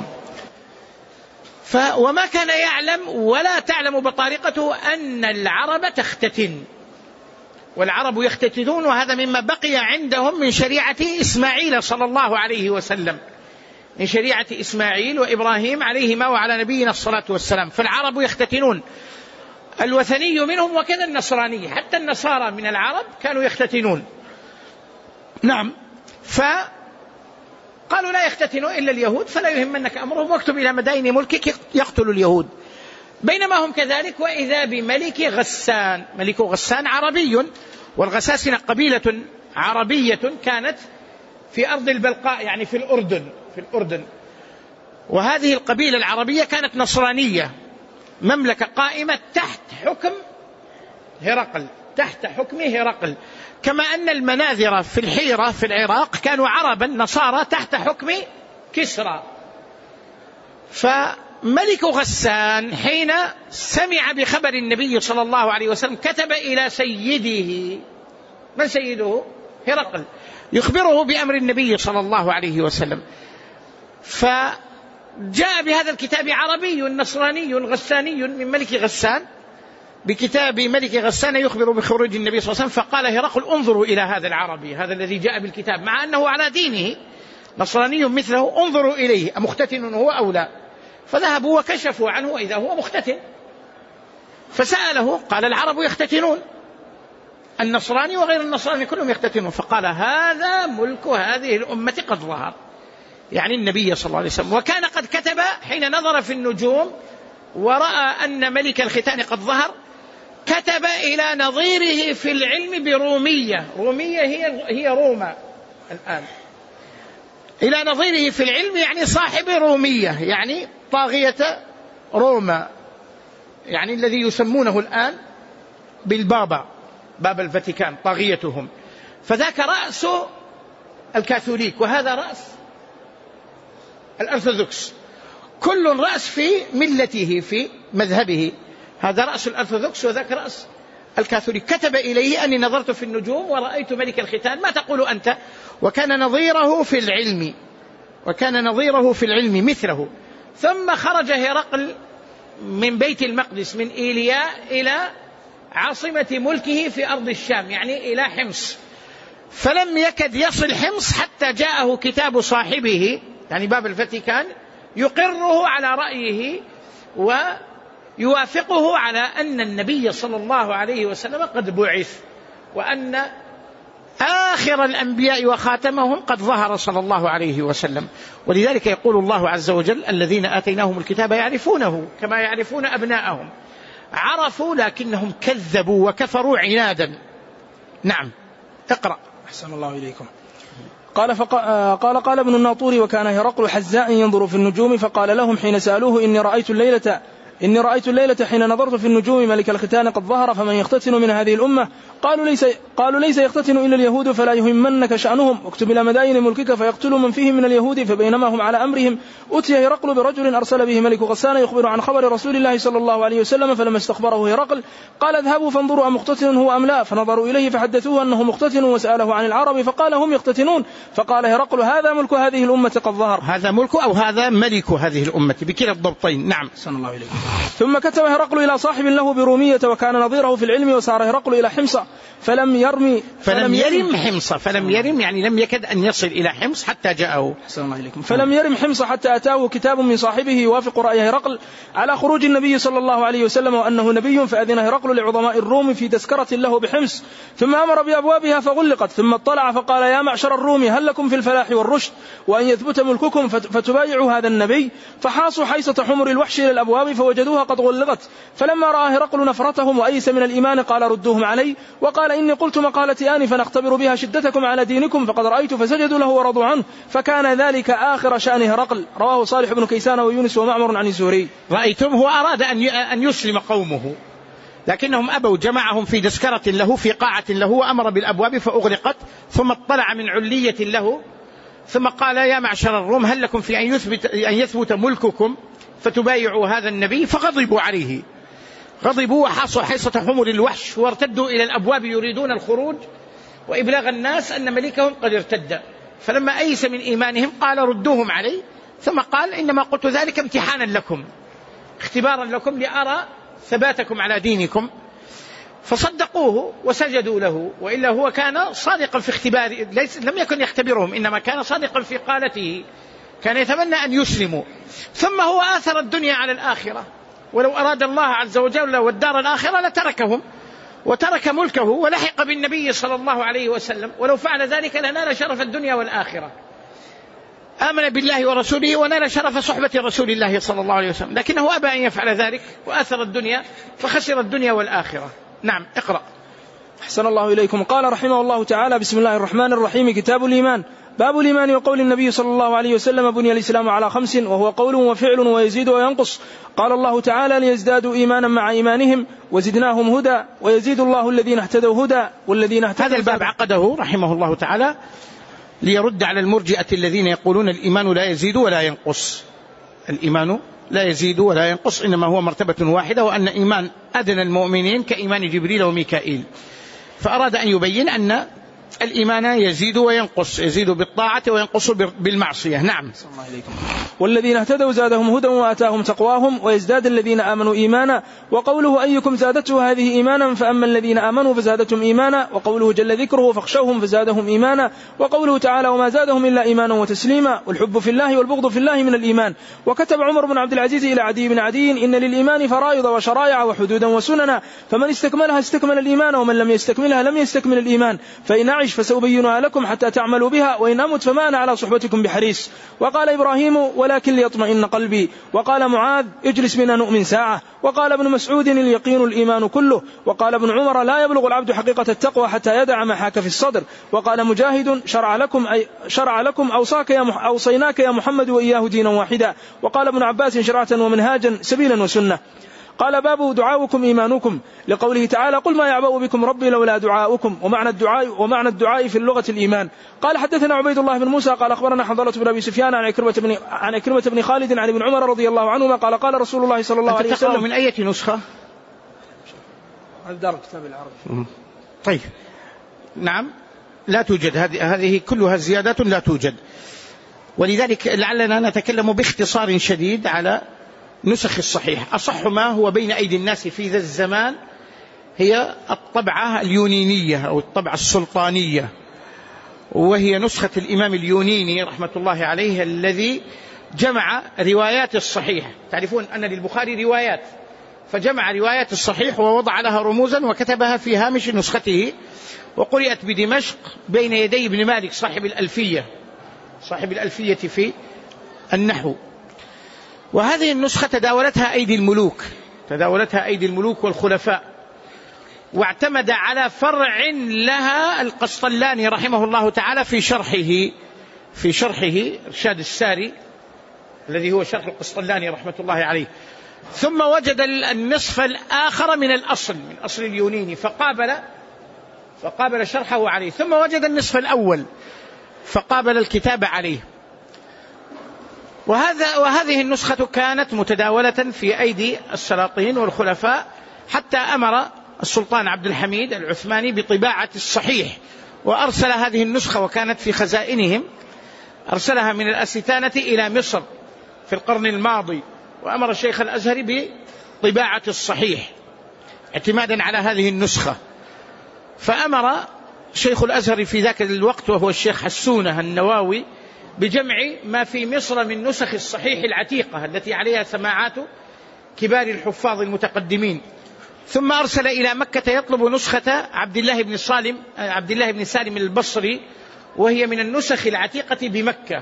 وما كان يعلم ولا تعلم بطارقته أن العرب تختتن، والعرب يختتنون، وهذا مما بقي عندهم من شريعة إسماعيل صلى الله عليه وسلم، من شريعة إسماعيل وإبراهيم عليهما وعلى نبينا الصلاة والسلام. فالعرب يختتنون، الوثني منهم وكذا النصراني، حتى النصارى من العرب كانوا يختتنون. نعم. فقالوا: لا يختتنوا إلا اليهود، فلا يهمنك أمرهم، واكتب إلى مدائن ملكك يقتل اليهود. بينما هم كذلك، وإذا بملك غسان. ملك غسان عربي، والغساسنة قبيلة عربية كانت في أرض البلقاء، يعني في الأردن. وهذه القبيلة العربية كانت نصرانية، مملكة قائمة تحت حكم هرقل، كما أن المناذرة في الحيرة في العراق كانوا عربا نصارى تحت حكم كسرى. فملك غسان حين سمع بخبر النبي صلى الله عليه وسلم كتب إلى سيده، من سيده؟ هرقل، يخبره بأمر النبي صلى الله عليه وسلم. فجاء بهذا الكتاب عربي نصراني غساني من ملك غسان، بكتاب ملك غسان يخبر بخروج النبي صلى الله عليه وسلم. فقال هرقل: انظروا إلى هذا العربي، هذا الذي جاء بالكتاب، مع أنه على دينه نصراني مثله، انظروا إليه أمختتن هو أو لا. فذهبوا وكشفوا عنه وإذا هو مختتن. فسأله، قال: العرب يختتنون، النصراني وغير النصراني كلهم يختتنون. فقال: هذا ملك هذه الأمة قد ظهر، يعني النبي صلى الله عليه وسلم. وكان قد كتب حين نظر في النجوم ورأى أن ملك الختان قد ظهر، كتب إلى نظيره في العلم برومية هي روما الآن، إلى نظيره في العلم، يعني صاحب رومية، يعني طاغية روما، يعني الذي يسمونه الآن بالبابا، باب الفاتيكان، طاغيتهم. فذاك رأس الكاثوليك، وهذا رأس الأرثوذكس، كل رأس في ملته في مذهبه، هذا رأس الأرثوذكس وذاك رأس الكاثوليك. كتب إليه: أني نظرت في النجوم ورأيت ملك الختان، ما تقول أنت؟ وكان نظيره في العلم مثله. ثم خرج هرقل من بيت المقدس، من إيلياء، إلى عاصمة ملكه في أرض الشام، يعني إلى حمص. فلم يكد يصل حمص حتى جاءه كتاب صاحبه، يعني باب الفاتيكان، يقره على رأيه ويوافقه على أن النبي صلى الله عليه وسلم قد بعث، وأن آخر الأنبياء وخاتمهم قد ظهر صلى الله عليه وسلم. ولذلك يقول الله عز وجل: الذين آتيناهم الكتاب يعرفونه كما يعرفون أبناءهم، عرفوا لكنهم كذبوا وكفروا عنادا. نعم، اقرأ. أحسن الله إليكم. قال ابن الناطور: وكان هرقل حزاء ينظر في النجوم، فقال لهم حين سألوه: إني رأيت الليلة إني رأيت الليلة حين نظرت في النجوم ملك الختان قد ظهر فمن يختتن من هذه الأمة قالوا ليس يختتن إلا اليهود فلا يهمنك شأنهم اكتب إلى مدائن ملكك فيقتلوا من فيهم من اليهود. فبينما هم على أمرهم أتي هرقل برجل أرسل به ملك غسان يخبر عن خبر رسول الله صلى الله عليه وسلم. فلما استخبره هرقل قال اذهبوا فانظروا أمختتن هو أم لا. فنظروا إليه فحدثوه أنه مختتن وسأله عن العرب فقال هم يختتنون. فقال هرقل هذا ملك هذه الأمة قد ظهر. هذا ملك أو هذا ملك هذه الأمة بكلا الضبطين. نعم. صلى الله عليه. ثم كتب هرقل إلى صاحب له برومية وكان نظيره في العلم وسار هرقل إلى حمص فلم يرم حمص. فلم يرم يعني لم يكد أن يصل إلى حمص حتى جاءه. فلم يرم حمص حتى أتاه كتاب من صاحبه يوافق رأي هرقل على خروج النبي صلى الله عليه وسلم وأنه نبي. فأذن هرقل لعظماء الروم في تذكرة له بحمص ثم أمر بأبوابها فغلقت. ثم اطلع فقال يا معشر الروم هل لكم في الفلاح والرشد وأن يثبت ملككم فتبايعوا هذا النبي. فحاصوا حيصة حمر الوحش إلى الأبواب فوجدوها قد غلقت. فلما رأى هرقل نفرتهم وأيس من الإيمان قال ردوهم علي وقال إني قلت مقالتي آنفا فنختبر بها شدتكم على دينكم فقد رأيت فسجدوا له ورضوا عنه. فكان ذلك آخر شأن هرقل. رواه صالح بن كيسان ويونس ومعمر عن الزهري. رأيتم هو أراد أن يسلم قومه لكنهم أبوا. جمعهم في تذكرة له في قاعة له وأمر بالأبواب فأغلقت. ثم اطلع من علية له ثم قال يا معشر الروم هل لكم في أن يثبت ملككم فتبايعوا هذا النبي. فغضبوا عليه غضبوا وحاصوا حيصة حمر الوحش وارتدوا إلى الأبواب يريدون الخروج وإبلاغ الناس أن ملكهم قد ارتد. فلما أيس من إيمانهم قال ردوهم علي. ثم قال إنما قلت ذلك امتحانا لكم اختبارا لكم لأرى ثباتكم على دينكم. فصدقوه وسجدوا له وإلا هو كان صادقا في اختباره لم يكن يختبرهم إنما كان صادقا في قالته كان يتمنى أن يسلموا. ثم هو آثر الدنيا على الآخرة ولو أراد الله عز وجل والدار الآخرة لتركهم وترك ملكه ولحق بالنبي صلى الله عليه وسلم ولو فعل ذلك لنال شرف الدنيا والآخرة. آمن بالله ورسوله ونال شرف صحبة رسول الله صلى الله عليه وسلم لكنه أبى أن يفعل ذلك وآثر الدنيا فخسر الدنيا والآخرة. نعم اقرأ. أحسن الله إليكم. قال رحمه الله تعالى بسم الله الرحمن الرحيم كتاب الإيمان. باب الإيمان وقول النبي صلى الله عليه وسلم بني الإسلام على 5 وهو قول وفعل ويزيد وينقص. قال الله تعالى ليزدادوا إيمانا مع إيمانهم وزدناهم هدى ويزيد الله الذين اهتدوا هدى والذين اهتدوا. هذا الباب عقده رحمه الله تعالى ليرد على المرجئة الذين يقولون الإيمان لا يزيد ولا ينقص. الإيمان لا يزيد ولا ينقص إنما هو مرتبة واحدة وأن إيمان أدنى المؤمنين كإيمان جبريل وميكائيل. فأراد أن يبين أن الإيمان يزيد وينقص يزيد بالطاعة وينقص بالمعصية. نعم. والذين اهتدوا زادهم هدى وآتاهم تقواهم ويزداد الذين آمنوا إيمانا. وقوله أيكم زادته هذه إيمانا فأما الذين آمنوا فزادتهم إيمانا. وقوله جل ذكره فاخشوهم فزادهم إيمانا. وقوله تعالى وما زادهم إلا إيمانا وتسليما. والحب في الله والبغض في الله من الإيمان. وكتب عمر بن عبد العزيز إلى عدي بن عدي إن للإيمان فرائض وشرائع وحدودا وسننا فمن استكملها استكمل الإيمان ومن لم يستكملها لم يستكمل الإيمان. فإن أعش فسأبينها لكم حتى تعملوا بها وإن أمت فما أنا على صحبتكم بحريص. وقال إبراهيم ولكن ليطمئن قلبي. وقال معاذ اجلس بنا نؤمن ساعة. وقال ابن مسعود اليقين الإيمان كله. وقال ابن عمر لا يبلغ العبد حقيقة التقوى حتى يدع ما حاك في الصدر. وقال مجاهد شرع لكم أوصيناك يا محمد وإياه دينا واحدا. وقال ابن عباس شرعة ومنهاجا سبيلا وسنة. قال باب دعاؤكم إيمانكم لقوله تعالى قل ما يعبأ بكم ربي لولا دعاؤكم. ومعنى الدعاء في اللغة الإيمان. قال حدثنا عبيد الله بن موسى قال أخبرنا حنظلة بن أبي سفيان عن عكرمة بن خالد عن ابن عمر رضي الله عنهما قال قال رسول الله صلى الله عليه وسلم. من أي نسخة؟ دار الكتاب العربي. طيب نعم لا توجد هذه كلها زيادات لا توجد. ولذلك لعلنا نتكلم باختصار شديد على نسخ الصحيح. أصح ما هو بين أيدي الناس في ذا الزمان هي الطبعة اليونينية أو الطبعة السلطانية وهي نسخة الإمام اليونيني رحمة الله عليه الذي جمع روايات الصحيح. تعرفون أن للبخاري روايات فجمع روايات الصحيح ووضع لها رموزا وكتبها في هامش نسخته وقرأت بدمشق بين يدي ابن مالك صاحب الألفية في النحو. وهذه النسخة تداولتها أيدي الملوك والخلفاء واعتمد على فرع لها القسطلاني رحمه الله تعالى في شرحه إرشاد الساري الذي هو شرح القسطلاني رحمة الله عليه. ثم وجد النصف الآخر من الأصل، من أصل اليونيني، فقابل شرحه عليه، ثم وجد النصف الأول فقابل الكتاب عليه. وهذه النسخة كانت متداولة في أيدي السلاطين والخلفاء، حتى أمر السلطان عبد الحميد العثماني بطباعة الصحيح، وأرسل هذه النسخة وكانت في خزائنهم، أرسلها من الأستانة إلى مصر في القرن الماضي، وأمر الشيخ الأزهري بطباعة الصحيح اعتمادا على هذه النسخة. فأمر شيخ الأزهر في ذاك الوقت وهو الشيخ حسونة النواوي بجمع ما في مصر من نسخ الصحيح العتيقة التي عليها سماعات كبار الحفاظ المتقدمين، ثم أرسل إلى مكة يطلب نسخة عبد الله بن سالم البصري، وهي من النسخ العتيقة بمكة.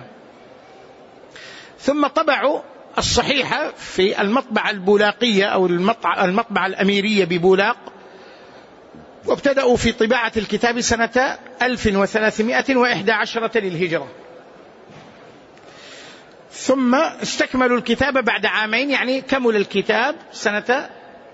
ثم طبعوا الصحيحة في المطبعة البولاقية أو المطبعة الأميرية ببولاق، وابتدأوا في طباعة الكتاب سنة 1311 للهجرة، ثم استكملوا الكتاب بعد عامين، يعني كمل الكتاب سنة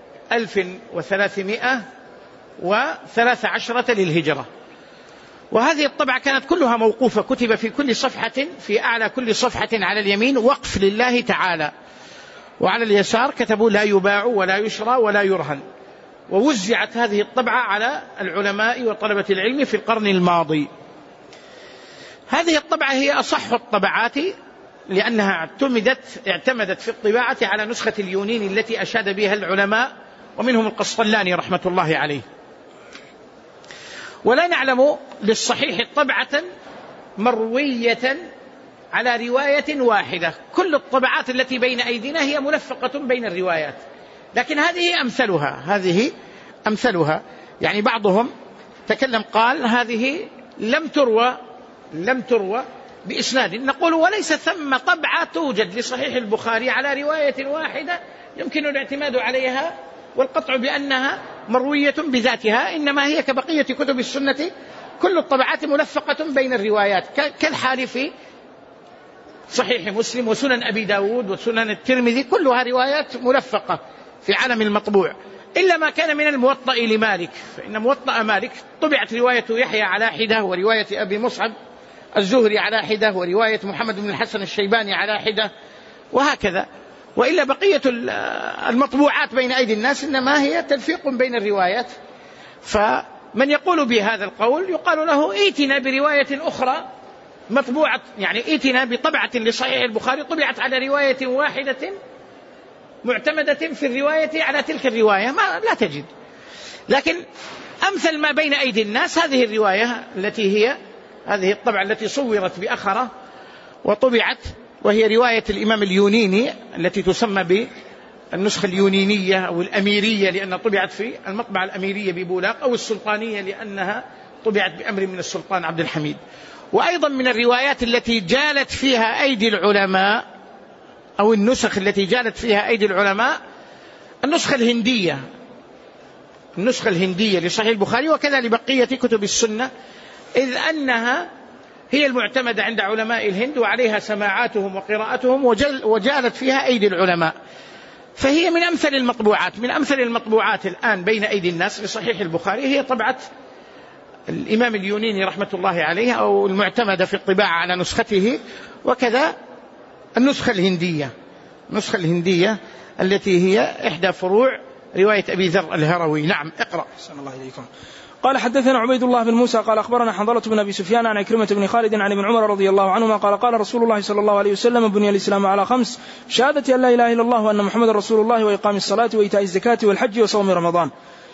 1313 للهجرة. وهذه الطبعة كانت كلها موقوفة، كتب في كل صفحة، في أعلى كل صفحة على اليمين وقف لله تعالى، وعلى اليسار كتبوا لا يباع ولا يشرى ولا يرهن. ووزعت هذه الطبعة على العلماء وطلبة العلم في القرن الماضي. هذه الطبعة هي أصح الطبعات، لأنها اعتمدت في الطباعة على نسخة اليونين التي أشاد بها العلماء، ومنهم القسطلاني رحمة الله عليه. ولا نعلم للصحيح طبعة مروية على رواية واحدة، كل الطبعات التي بين أيدينا هي ملفقة بين الروايات، لكن هذه أمثلها. يعني بعضهم تكلم قال هذه لم تروى بإسناد، نقول وليس ثم طبعة توجد لصحيح البخاري على رواية واحدة يمكن الاعتماد عليها والقطع بأنها مروية بذاتها، إنما هي كبقية كتب السنة كل الطبعات ملفقة بين الروايات، كالحال في صحيح مسلم وسنن أبي داود وسنن الترمذي، كلها روايات ملفقة في عالم المطبوع، إلا ما كان من الموطأ لمالك، فإن موطأ مالك طبعت رواية يحيى على حدة، ورواية أبي مصعب الزهري على حدة، ورواية محمد بن الحسن الشيباني على حدة، وهكذا. وإلا بقية المطبوعات بين أيدي الناس إنما هي تلفيق بين الروايات. فمن يقول بهذا القول يقال له ائتنا برواية أخرى مطبوعة، يعني ائتنا بطبعة لصحيح البخاري طبعت على رواية واحدة معتمدة في الرواية على تلك الرواية، لا تجد. لكن أمثل ما بين أيدي الناس هذه الرواية التي هي هذه الطبعة التي صورت بأخرة وطبعت، وهي رواية الإمام اليونيني التي تسمى بالنسخة اليونينية أو الأميرية لأنها طبعت في المطبعة الأميرية ببولاق، أو السلطانية لأنها طبعت بأمر من السلطان عبد الحميد. وأيضا من الروايات التي جالت فيها أيدي العلماء أو النسخ التي جالت فيها أيدي العلماء النسخة الهندية لصحيح البخاري، وكذا لبقية كتب السنة، إذ أنها هي المعتمدة عند علماء الهند وعليها سماعاتهم وقراءتهم، وجالت فيها أيدي العلماء، فهي من أمثل المطبوعات الآن بين أيدي الناس لصحيح البخاري هي طبعة الإمام اليونيني رحمة الله عليه، أو المعتمدة في الطباعة على نسخته، وكذا النسخة الهندية التي هي إحدى فروع رواية أبي ذر الهروي. نعم، اقرأ. أحسن الله إليكم. قال حدثنا عبيد الله بن موسى قال أخبرنا حنظلة بن أبي سفيان عن عكرمة بن خالد عن ابن عمر رضي الله عنهما قال قال رسول الله صلى الله عليه وسلم بني الإسلام على 5: شهادة أن لا إله إلا الله وأن محمد رسول الله وإقام الصلاة وإيتاء الزكاة والحج وصوم رمضان.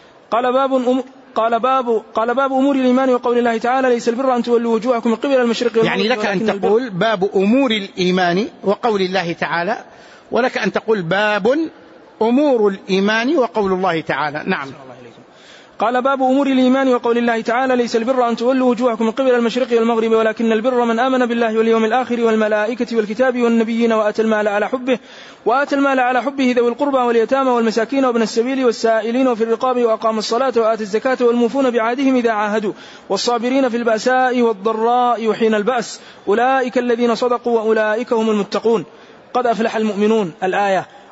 قال باب أمور الإيمان وقول الله تعالى: ليس البر أن تولوا وجوهكم من قبل المشرق والمغرب. يعني لك أن تقول باب أمور الإيمان وقول الله تعالى، ولك أن تقول باب أمور الإيمان وقول الله تعالى. نعم. قال باب أمور الإيمان وقول الله تعالى: ليس البر أن تولوا وجوهكم من قبل المشرق والمغرب ولكن البر من آمن بالله واليوم الآخر والملائكة والكتاب والنبيين وآتى المال على حبه ذوي القربى واليتامى والمساكين وابن السبيل والسائلين وفي الرقاب وأقام الصلاة وآتى الزكاة والموفون بعهدهم إذا عاهدوا والصابرين في البأساء والضراء وحين البأس أولئك الذين صدقوا وأولئك هم المتقون قد أفلح المؤمنون. الآية.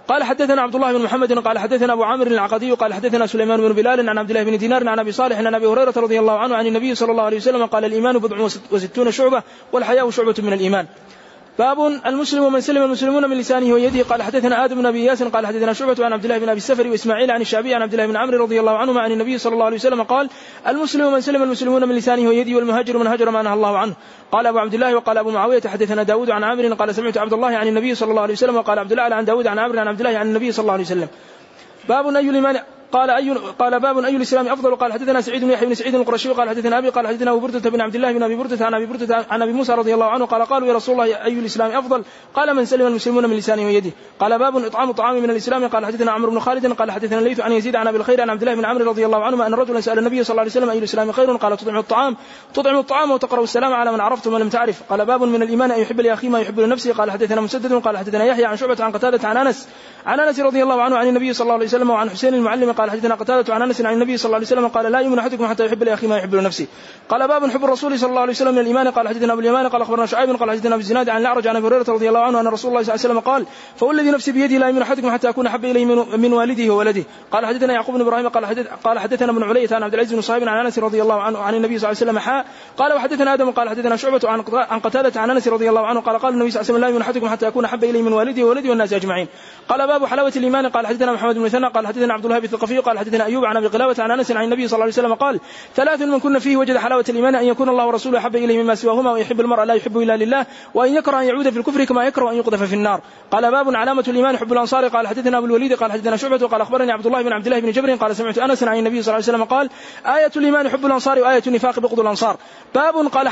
قال حدثنا عبد الله بن محمد قال حدثنا أبو عامر العقدي قال حدثنا سليمان بن بلال عن عبد الله بن دينار عن أبي صالح عن أبي هريرة رضي الله عنه عن النبي صلى الله عليه وسلم قال الإيمان 67 شعبة والحياء شعبة من الإيمان. باب المسلم ومن سلم المسلمون من لسانه ويده. قال حدثنا آدم بن أبي ياس قال حدثنا شعبة عن عبد الله بن أبي السفر وإسماعيل عن الشعبي عن عبد الله بن عمرو رضي الله عنهما عن النبي صلى الله عليه وسلم قال المسلم ومن سلم المسلمون من لسانه ويده والمهاجر من هاجر ما نهى الله عنه. قال أبو عبد الله وقال أبو معاوية حدثنا داود عن عامر قال سمعت عبد الله عن النبي صلى الله عليه وسلم وقال عبد الله عن داود عن عامر عن عبد الله عن النبي صلى الله عليه وسلم. باب أي الإيمان قال باب أي الإسلام أفضل. قال حدثنا سعيد بن يحيى بن سعيد القرشي قال حدثنا أبي قال حدثنا أبو بردة بن عبد الله بن أبي بردة عن أبي موسى رضي الله عنه قال قالوا يا رسول الله أي الإسلام أفضل؟ قال من سلم المسلمون من لسانه ويده. قال باب إطعام الطعام من الإسلام. قال حدثنا عمرو بن خالد قال حدثنا الليث عن يزيد عن أبي الخير عن عبد الله بن عمرو رضي الله عنهما أن رجلا سأل النبي صلى الله عليه وسلم أي الإسلام خير؟ قال تطعم الطعام وتقرأ السلام على من عرفت ومن لم تعرف. قال باب من الإيمان أن يحب لأخيه ما يحب لنفسه. قال حدثنا مسدد قال حدثنا يحيى عن شعبة عن قتادة عن أنس رضي الله عنه عن النبي صلى الله عليه وسلم وعن حسين المعلم قال حدثنا قتادة عن أنس عن النبي صلى الله عليه وسلم قال لا يؤمن أحدكم حتى يحب لأخيه ما يحب لنفسه. قال باب حب الرسول صلى الله عليه وسلم من الإيمان. قال حدثنا أبو اليمان قال أخبرنا شعيب قال حدثنا أبو الزناد عن الأعرج عن أبي هريرة رضي الله عنه أن رسول الله صلى الله عليه وسلم قال فوالذي نفسي بيده لا يؤمن أحدكم حتى أكون أحب إليه من والده وولده. قال حدثنا يعقوب بن إبراهيم قال حدثنا ابن علية عن عبد العزيز بن صهيب عن أنس رضي الله عنه عن النبي صلى الله عليه وسلم قال وحدثنا آدم قال حدثنا شعبة عن قتادة عن أنس رضي الله عنه قال النبي صلى الله عليه وسلم لا يؤمن أحدكم حتى أكون أحب إليه من والده وولده والناس أجمعين. قال باب حلاوة الإيمان. قال حدثنا محمد بن ثنى قال حدثنا عبد الوهاب الثقفي قال حدثنا أيوب عن أبي قلابة عن أنس عن النبي صلى الله عليه وسلم قال 3 من كن فيه وجد حلاوة الإيمان أن يكون الله ورسوله أحب إليه مما سواهما ويحب المرء لا يحب إلا لله وأن يكره أن يعود في الكفر كما يكره أن يقذف في النار. قال باب علامة الإيمان حب الأنصار. قال حدثنا أبو الوليد قال حدثنا شعبة قال أخبرني عبد الله بن جبر قال سمعت أنس عن النبي صلى الله عليه وسلم قال آية الإيمان حب الأنصار وآية النفاق بغض الأنصار. باب قال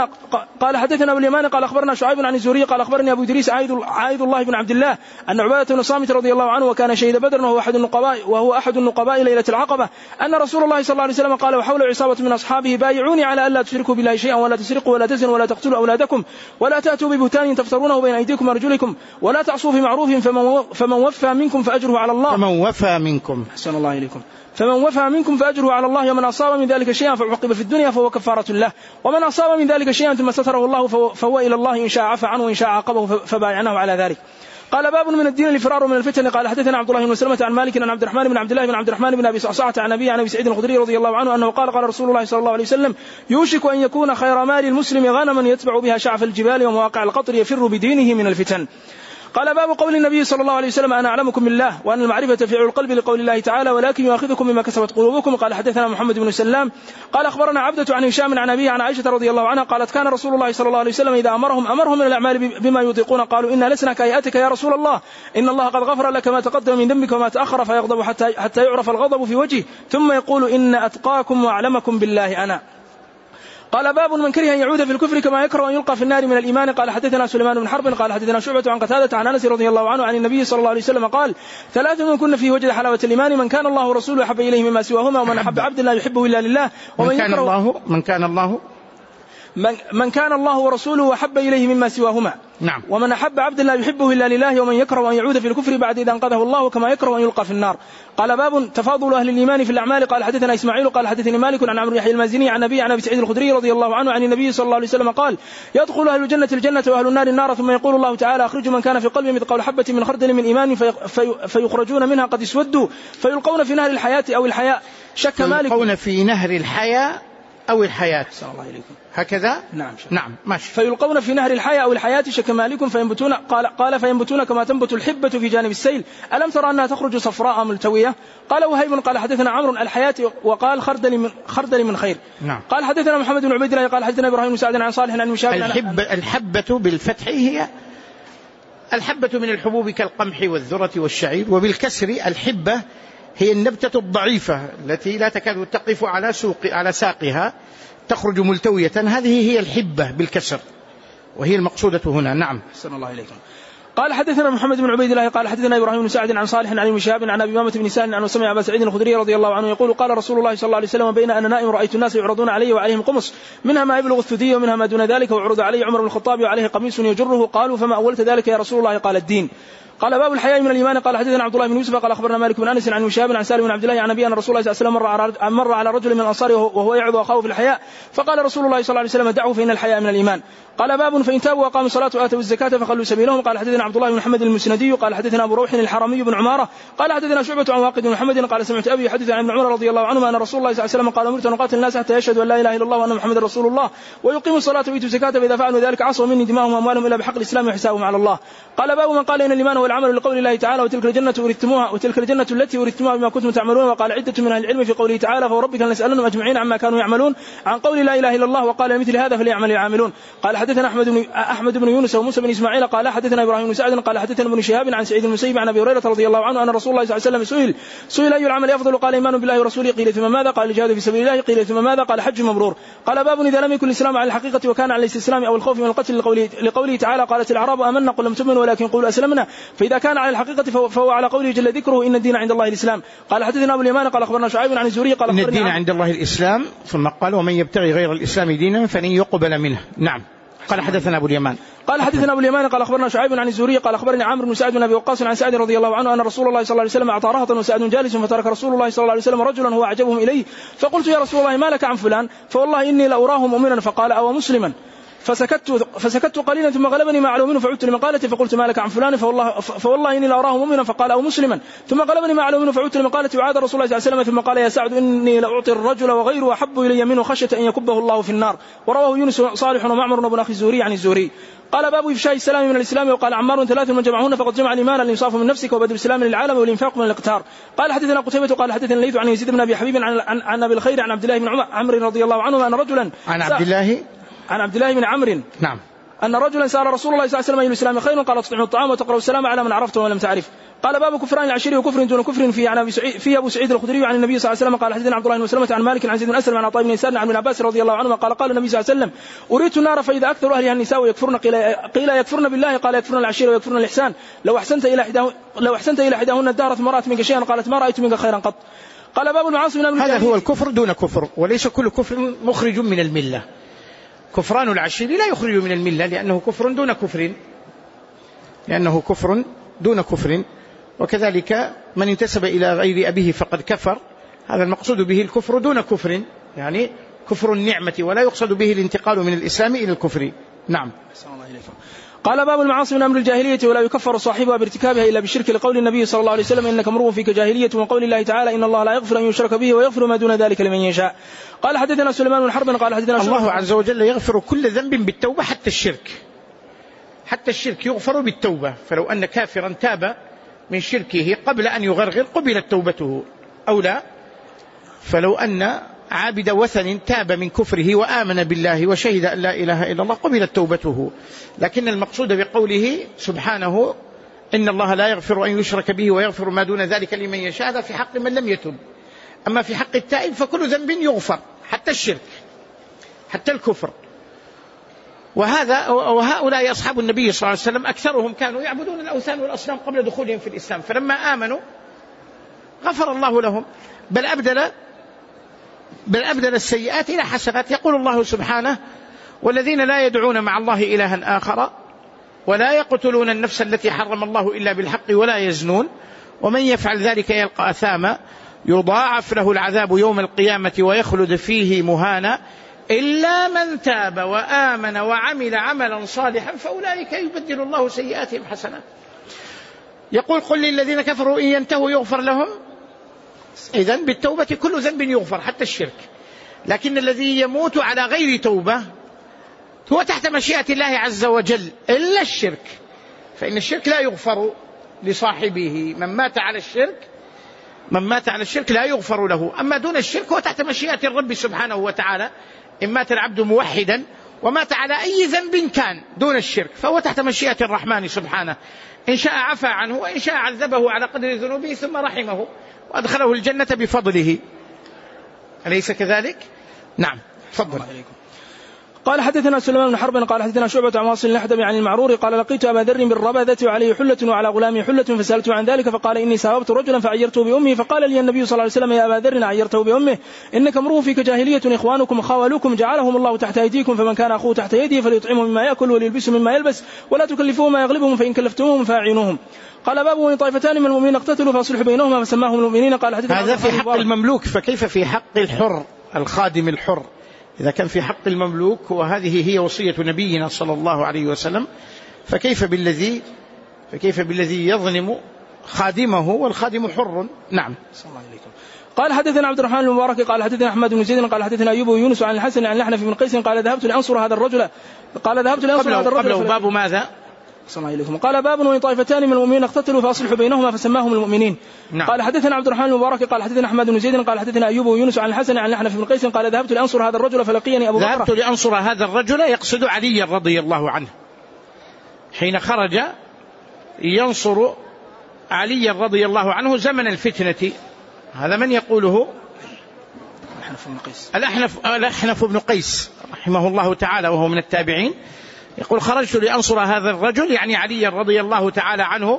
حدثنا أبو اليمان قال أخبرنا شعيب عن الزهري قال أخبرني أبو إدريس عايد الله بن عبد الله أن عبادة بن صامت رضي الله عنه وكان شهيد بدر وهو أحد النقباء ليلة العقبة أن رسول الله صلى الله عليه وسلم قال وحول عصابة من أصحابه بايعوني على ألا تشركوا بالله شيئا ولا تسرقوا ولا تزنوا ولا تقتلوا أولادكم ولا تأتوا ببهتان تفترونه بين أيديكم وأرجلكم ولا تعصوا في معروف فمن وفى منكم فأجره على الله. فمن وفى منكم فأجره على الله ومن أصاب من ذلك شيئا فعقب في الدنيا فهو كفارة له ومن أصاب من ذلك شيئا ثم ستره الله فهو إلى الله إن شاء عفى عنه وإن شاء عاقبه فبايعناه على ذلك. قال باب من الدين الفرار من الفتن. قال حدثنا عبد الله بن مسلمة عن مالك عن عبد الرحمن بن عبد الله بن عبد الرحمن بن أبي صعصعة عن أبي سعيد الخدري رضي الله عنه أنه قال رسول الله صلى الله عليه وسلم يوشك أن يكون خير مال المسلم غنما يتبع بها شعف الجبال ومواقع القطر يفر بدينه من الفتن. قال باب قول النبي صلى الله عليه وسلم أنا أعلمكم بالله وأن المعرفة فعل القلب لقول الله تعالى ولكن يؤاخذكم بما كسبت قلوبكم. قال حدثنا محمد بن سلام قال أخبرنا عبدة عن هشام عن أبيه عن عائشة رضي الله عنها قالت كان رسول الله صلى الله عليه وسلم إذا أمرهم من الأعمال بما يطيقون قالوا إنا لسنا كهيئتك يا رسول الله إن الله قد غفر لك ما تقدم من ذنبك وما تأخر فيغضب حتى يعرف الغضب في وجهه ثم يقول إن أتقاكم وأعلمكم بالله أنا. قال باب من كره أن يعود في الكفر كما يكره أن يلقى في النار من الإيمان. قال حدثنا سليمان بن حرب قال حدثنا شعبة عن قتادة عن أنس رضي الله عنه عن النبي صلى الله عليه وسلم قال 3 من كن فيه وجد حلاوة الإيمان من كان الله ورسوله أحب إليه مما سواهما ومن أحب عبد لا يحبه إلا لله من كان الله ورسوله أحب إليه مما سواهما. نعم. ومن أحب عبد لا يحبه إلا لله ومن يكره أن يعود في الكفر بعد إذا أنقذه الله كما يكره أن يلقى في النار. قال باب تفاضل أهل الإيمان في الأعمال. قال حدثنا إسماعيل قال حدثني مالك عن عمرو يحيى المازني عن أبي سعيد الخدري رضي الله عنه عن النبي صلى الله عليه وسلم قال يدخل أهل الجنة وأهل النار النار ثم يقول الله تعالى أخرجوا من كان في قلبه مثقال حبة من خردل من إيمان فيخرجون منها قد اسودوا فيلقون في نهر الحياة أو الحياء. شك مالك يلقون في نهر الحياة أو الحياة هكذا. نعم ماشي. فيلقون في نهر الحياة أو الحياة. شك مالك فينبتون قال فينبتون كما تنبت الحبة في جانب السيل ألم ترى أنها تخرج صفراء ملتوية. قال وهيب قال حدثنا عمرو الحياة وقال خردل من خير. نعم. قال حدثنا محمد بن عبيد الله قال حدثنا إبراهيم بن سعد عن صالح عن مشاب. الحبة بالفتح هي الحبة من الحبوب كالقمح والذرة والشعير وبالكسر الحبة هي النبتة الضعيفة التي لا تكاد تقف على ساقها تخرج ملتوية هذه هي الحبة بالكسر وهي المقصودة هنا. نعم. أحسن الله إليكم. قال حدثنا محمد بن عبيد الله قال حدثنا إبراهيم بن سعد عن صالح عن مشاب عن أبي أمامة بن سهل عن سمع أبا سعيد الخدري رضي الله عنه يقول قال رسول الله صلى الله عليه وسلم بين أنا نائم رأيت الناس يعرضون علي وعليهم قمص منها ما يبلغ الثدي ومنها ما دون ذلك وعرض علي عمر بن الخطاب وعليه قميص يجره. قالوا فما أولت ذلك يا رسول الله؟ قال الدين. قال باب الحياء من الإيمان. قال حدثنا عبد الله بن يوسف قال أخبرنا مالك بن أنس عن شهاب عن سالم بن عبد الله عن أبي أن رسول الله صلى الله عليه وسلم مر على رجل من الأنصار وهو يعظ أخاه في الحياء فقال رسول الله صلى الله عليه وسلم دعه فإن الحياء من الإيمان. قال باب فإن تابوا وقاموا الصلاة وآتوا الزكاة فخلوا سبيلهم. قال حدثنا عبد الله بن محمد المسندي قال حدثنا أبو روح الحرمي بن عمارة قال حدثنا شعبة عن واقد بن محمد قال سمعت أبي يحدث عن ابن عمر رضي الله عنهما أن رسول الله صلى الله عليه وسلم قال أمرت أن أقاتل الناس حتى يشهدوا أن لا إله إلا الله وأن محمد رسول الله ويقيموا الصلاة ويؤتوا الزكاة فإذا فعلوا ذلك عصوا مني دماءهم وأموالهم إلا بحق الإسلام وحسابهم على الله. قال باب من قال إن الإيمان هو العمل لقول الله تعالى وتلك الجنة التي ورثتموها بما كنتم تعملون. وقال عدة من أهل العلم في قوله تعالى فوربك لنسألنهم أجمعين عما كانوا يعملون عن قول لا إله إلا الله وقال مثل هذا فليعمل العاملون. قال حدثنا أحمد بن يونس وموسى بن إسماعيل قال حدثنا إبراهيم بن سعد قال حدثنا ابن شهاب عن سعيد المسيب عن أبي هريرة رضي الله عنه أن رسول الله صلى الله عليه وسلم سئل أي العمل أفضل قال إيمان بالله ورسوله قيل ثم ماذا قال الجهاد في سبيل الله قيل ثم ماذا قال حج مبرور. قال باب إذا لم يكن الإسلام على الحقيقة وكان على الاستسلام أو الخوف من القتل لقوله تعالى قالت الأعراب آمنا قل لم تؤمنوا ولكن قولوا أسلمنا فإذا كان على الحقيقة فهو على قوله جل ذكره إن الدين عند الله الإسلام. قال حدثنا أبو اليمان قال أخبرنا شعيب عن الزهري قال إن الدين عند الله الإسلام ثم قال ومن يبتغي غير الإسلام دينا فلن يقبل منه. نعم. قال حدثنا أبو اليمان قال أخبرنا شعيب عن الزهري قال أخبرني عمرو بن سعد بن أبي وقاص عن سعد رضي الله عنه أن رسول الله صلى الله عليه وسلم أعطى رهطا وسعد جالس فترك رسول الله صلى الله عليه وسلم رجلا هو أعجبهم إليه فقلت يا رسول الله ما لك عن فلان فوالله إني لأراه مؤمنا فقال أو مسلما فسكت قليلا ثم غلبني ما علو منه فعدت لمقالتي فقلت ما لك عن فلان فوالله إني لأراه مؤمنا فقال أو مسلما ثم غلبني ما علو منه فعدت لمقالتي وعاد رسول الله صلى الله عليه وسلم ثم قال يا سعد إني لأعطي الرجل وغيره أحب إلي منه خشية أن يكبه الله في النار. ورواه يونس صالح ومعمر بن أخي الزهري عن الزهري. قال باب إفشاء السلام من الإسلام. وقال عمار 3 من جمعهن فقد جمع الإيمان الإنصاف من نفسك وبذل السلام للعالم والإنفاق من الاقتار. قال حدثنا قتيبة قال حدثنا الليث عن يزيد بن أبي حبيب عن أبي الخير عن عبد الله بن عمرو رضي الله عنه أن رجلا عن عبد الله بن عمرو نعم أن رجلا سأل رسول الله صلى الله عليه وسلم أي الإسلام خير قال تطعم الطعام وتقرأ السلام على من عرفته ولم تعرف. قال باب كفران العشير وكفر دون كفر في أبو سعيد الخدري عن النبي صلى الله عليه وسلم قال حدثنا عبد الله بن سلمة عن مالك عن زيد بن أسلم عن عطاء بن يسار عن ابن عباس رضي الله عنهما قال النبي صلى الله عليه وسلم أريت النار فإذا أكثر أهلها النساء ويكفرن قيل يكفرن بالله قال يكفرن العشير ويكفرن الإحسان لو أحسنت إلى إحداهن الدهر ثم رأت منك شيئا قالت ما رأيت منك خيرا قط. قال باب المعاصي من هذا هو الكفر دون كفر وليس كل كفر مخرج من الملة. كفران العشير لا يخرج من الملة لأنه كفر دون كفر وكذلك من انتسب إلى غير أبيه فقد كفر. هذا المقصود به الكفر دون كفر يعني كفر النعمة ولا يقصد به الانتقال من الإسلام إلى الكفر. نعم. قال باب المعاصي من أمر الجاهلية ولا يكفر صاحبها بارتكابها إلا بالشرك لقول النبي صلى الله عليه وسلم إنك امرؤ فيك جاهلية وقول الله تعالى إن الله لا يغفر أن يشرك به ويغفر ما دون ذلك لمن يشاء. قال حدثنا سليمان بن حرب قال حدثنا الله عز وجل يغفر كل ذنب بالتوبة حتى الشرك يغفر بالتوبة. فلو أن كافرا تاب من شركه قبل أن يغرغر قبلت توبته أو لا. فلو أن عابد وثن تاب من كفره وآمن بالله وشهد أن لا إله إلا الله قبلت توبته. لكن المقصود بقوله سبحانه إن الله لا يغفر أن يشرك به ويغفر ما دون ذلك لمن يشاء هذا في حق من لم يتب. أما في حق التائب فكل ذنب يغفر حتى الشرك حتى الكفر. وهؤلاء أصحاب النبي صلى الله عليه وسلم أكثرهم كانوا يعبدون الأوثان والأصنام قبل دخولهم في الإسلام فلما آمنوا غفر الله لهم بل أبدل السيئات إلى حسنات. يقول الله سبحانه والذين لا يدعون مع الله إلها آخر ولا يقتلون النفس التي حرم الله إلا بالحق ولا يزنون ومن يفعل ذلك يلقى أثاما يضاعف له العذاب يوم القيامة ويخلد فيه مهانا إلا من تاب وآمن وعمل عملا صالحا فأولئك يبدل الله سيئاتهم حسنات. يقول قل للذين كفروا إن ينتهوا يغفر لهم. إذن بالتوبة كل ذنب يغفر حتى الشرك. لكن الذي يموت على غير توبة هو تحت مشيئة الله عز وجل إلا الشرك فإن الشرك لا يغفر لصاحبه. من مات على الشرك لا يغفر له. أما دون الشرك هو تحت مشيئة الرب سبحانه وتعالى. إن مات العبد موحدا ومات على أي ذنب كان دون الشرك فهو تحت مشيئة الرحمن سبحانه. إن شاء عفى عنه وإن شاء عذبه على قدر ذنوبه ثم رحمه وأدخله الجنة بفضله. أليس كذلك؟ نعم. تفضل. قال حدثنا سليمان بن حرب قال حدثنا شعبة عن واصل النحدبي عن المعرور قال لقيت أبا ذر بالربذة وعليه حلة وعلى غلامه حلة فسألته عن ذلك فقال إني ساببت رجلا فعيرته بأمه فقال لي النبي صلى الله عليه وسلم يا أبا ذر عيرته بأمه إنك امرؤ فيك جاهلية إخوانكم خاولوكم جعلهم الله تحت أيديكم فمن كان أخوه تحت يده فليطعمه مما يأكل وليلبسه مما يلبس ولا تكلفوه ما يغلبهم فإن كلفتموهم فاعينوهم. قال باب وإن طائفتان من المؤمنين اقتتلوا فاصلحوا بينهما فسماهم المؤمنين. قال هذا في حق المملوك، فكيف في حق الحر الخادم الحر؟ إذا كان في حق المملوك وهذه هي وصية نبينا صلى الله عليه وسلم، فكيف بالذي يظلم خادمه والخادم حر؟ نعم. قال حدثنا عبد الرحمن المبارك قال حدثنا أحمد بن زيد قال حدثنا أيوب ويونس عن الحسن عن الأحنف بن قيس قال ذهبت لأنصر هذا الرجل قبله باب ماذا؟ قال باب وإن طائفتان من المؤمنين اقتتلوا فأصلحوا بينهما فسماهم المؤمنين. نعم. قال حدثنا عبد الرحمن المبارك قال حدثنا أحمد بن زيد قال حدثنا أيوب ويونس عن الحسن عن الأحنف بن قيس قال ذهبت لأنصر هذا الرجل فلقيني أبو بكر. ذهبت لأنصر هذا الرجل يقصد علي رضي الله عنه حين خرج ينصر علي رضي الله عنه زمن الفتنة. هذا من يقوله؟ الأحنف بن قيس رحمه الله تعالى وهو من التابعين، يقول خرجت لأنصر هذا الرجل يعني علي رضي الله تعالى عنه،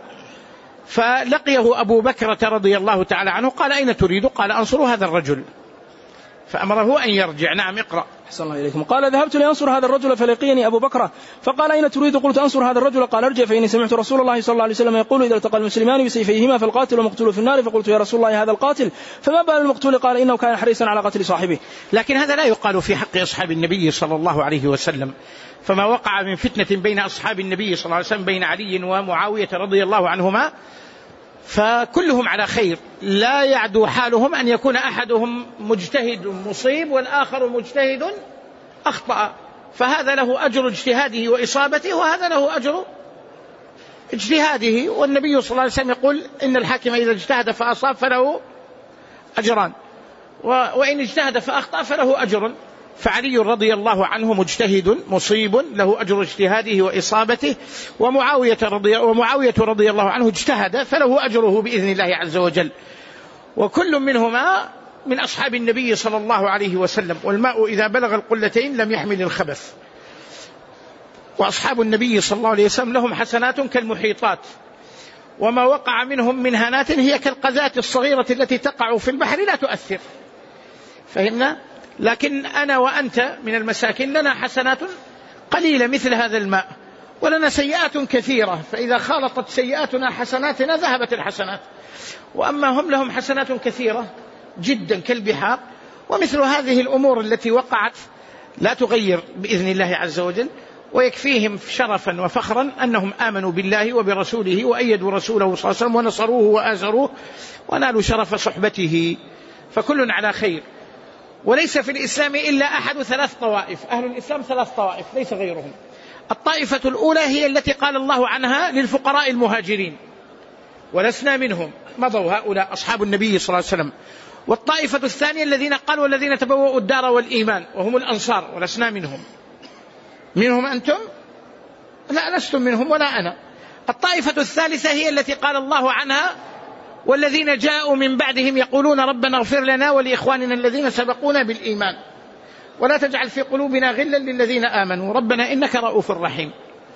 فلقيه أبو بكر رضي الله تعالى عنه قال أين تريد؟ قال أنصر هذا الرجل، فأمره أن يرجع. نعم اقرأ. أحسن الله إليكم. قال ذهبت لأنصر هذا الرجل فلقيني أبو بكر فقال أين تريد؟ قلت أنصر هذا الرجل. قال ارجع فإني سمعت رسول الله صلى الله عليه وسلم يقول إذا التقى المسلمان بسيفيهما فالقاتل ومقتول في النار. فقلت يا رسول الله هذا القاتل فما بال المقتول؟ قال إنه كان حريصا على قتل صاحبه. لكن هذا لا يقال في حق أصحاب النبي صلى الله عليه وسلم، فما وقع من فتنة بين أصحاب النبي صلى الله عليه وسلم بين علي ومعاوية رضي الله عنهما فكلهم على خير، لا يعدو حالهم أن يكون أحدهم مجتهد مصيب والآخر مجتهد أخطأ، فهذا له أجر اجتهاده وإصابته وهذا له أجر اجتهاده. والنبي صلى الله عليه وسلم يقول إن الحاكم إذا اجتهد فأصاب فله أجران وإن اجتهد فأخطأ فله أجر. فعلي رضي الله عنه مجتهد مصيب له أجر اجتهاده وإصابته، ومعاوية رضي الله عنه اجتهد فله أجره بإذن الله عز وجل، وكل منهما من أصحاب النبي صلى الله عليه وسلم. والماء إذا بلغ القلتين لم يحمل الخبث. وأصحاب النبي صلى الله عليه وسلم لهم حسنات كالمحيطات، وما وقع منهم من هنات هي كالقذاة الصغيرة التي تقع في البحر لا تؤثر. فهمنا؟ لكن أنا وأنت من المساكين لنا حسنات قليلة مثل هذا الماء، ولنا سيئات كثيرة، فإذا خالطت سيئاتنا حسناتنا ذهبت الحسنات. وأما هم لهم حسنات كثيرة جدا كالبحار. ومثل هذه الأمور التي وقعت لا تغير بإذن الله عز وجل، ويكفيهم شرفا وفخرا أنهم آمنوا بالله وبرسوله وأيدوا رسوله صلى الله عليه وسلم ونصروه وآزروه ونالوا شرف صحبته، فكل على خير. وليس في الإسلام إلا أحد ثلاث طوائف، أهل الإسلام ثلاث طوائف ليس غيرهم. الطائفة الأولى هي التي قال الله عنها للفقراء المهاجرين ولسنا منهم، مضوا هؤلاء أصحاب النبي صلى الله عليه وسلم. والطائفة الثانية الذين قالوا والذين تبوأوا الدار والإيمان وهم الأنصار ولسنا منهم. منهم أنتم؟ لا لستم منهم ولا أنا. الطائفة الثالثة هي التي قال الله عنها والذين جاءوا من بعدهم يقولون ربنا اغفر لنا ولإخواننا الذين سبقونا بالإيمان ولا تجعل في قلوبنا غلا للذين آمنوا ربنا إنك رؤوف رحيم.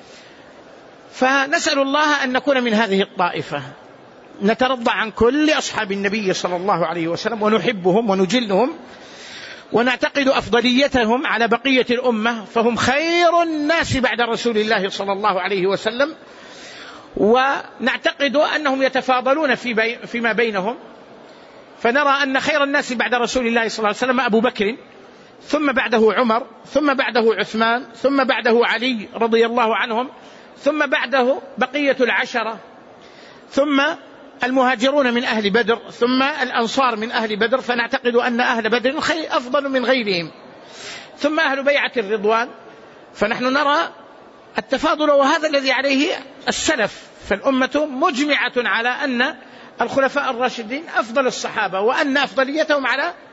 فنسأل الله أن نكون من هذه الطائفة، نترضى عن كل أصحاب النبي صلى الله عليه وسلم ونحبهم ونجلهم ونعتقد أفضليتهم على بقية الأمة، فهم خير الناس بعد رسول الله صلى الله عليه وسلم، ونعتقد أنهم يتفاضلون فيما بينهم. فنرى أن خير الناس بعد رسول الله صلى الله عليه وسلم أبو بكر، ثم بعده عمر، ثم بعده عثمان، ثم بعده علي رضي الله عنهم، ثم بعده بقية العشرة، ثم المهاجرون من أهل بدر، ثم الأنصار من أهل بدر، فنعتقد أن أهل بدر أفضل من غيرهم، ثم أهل بيعة الرضوان. فنحن نرى التفاضل، وهذا الذي عليه السلف. فالأمة مجمعة على أن الخلفاء الراشدين أفضل الصحابة، وأن أفضليتهم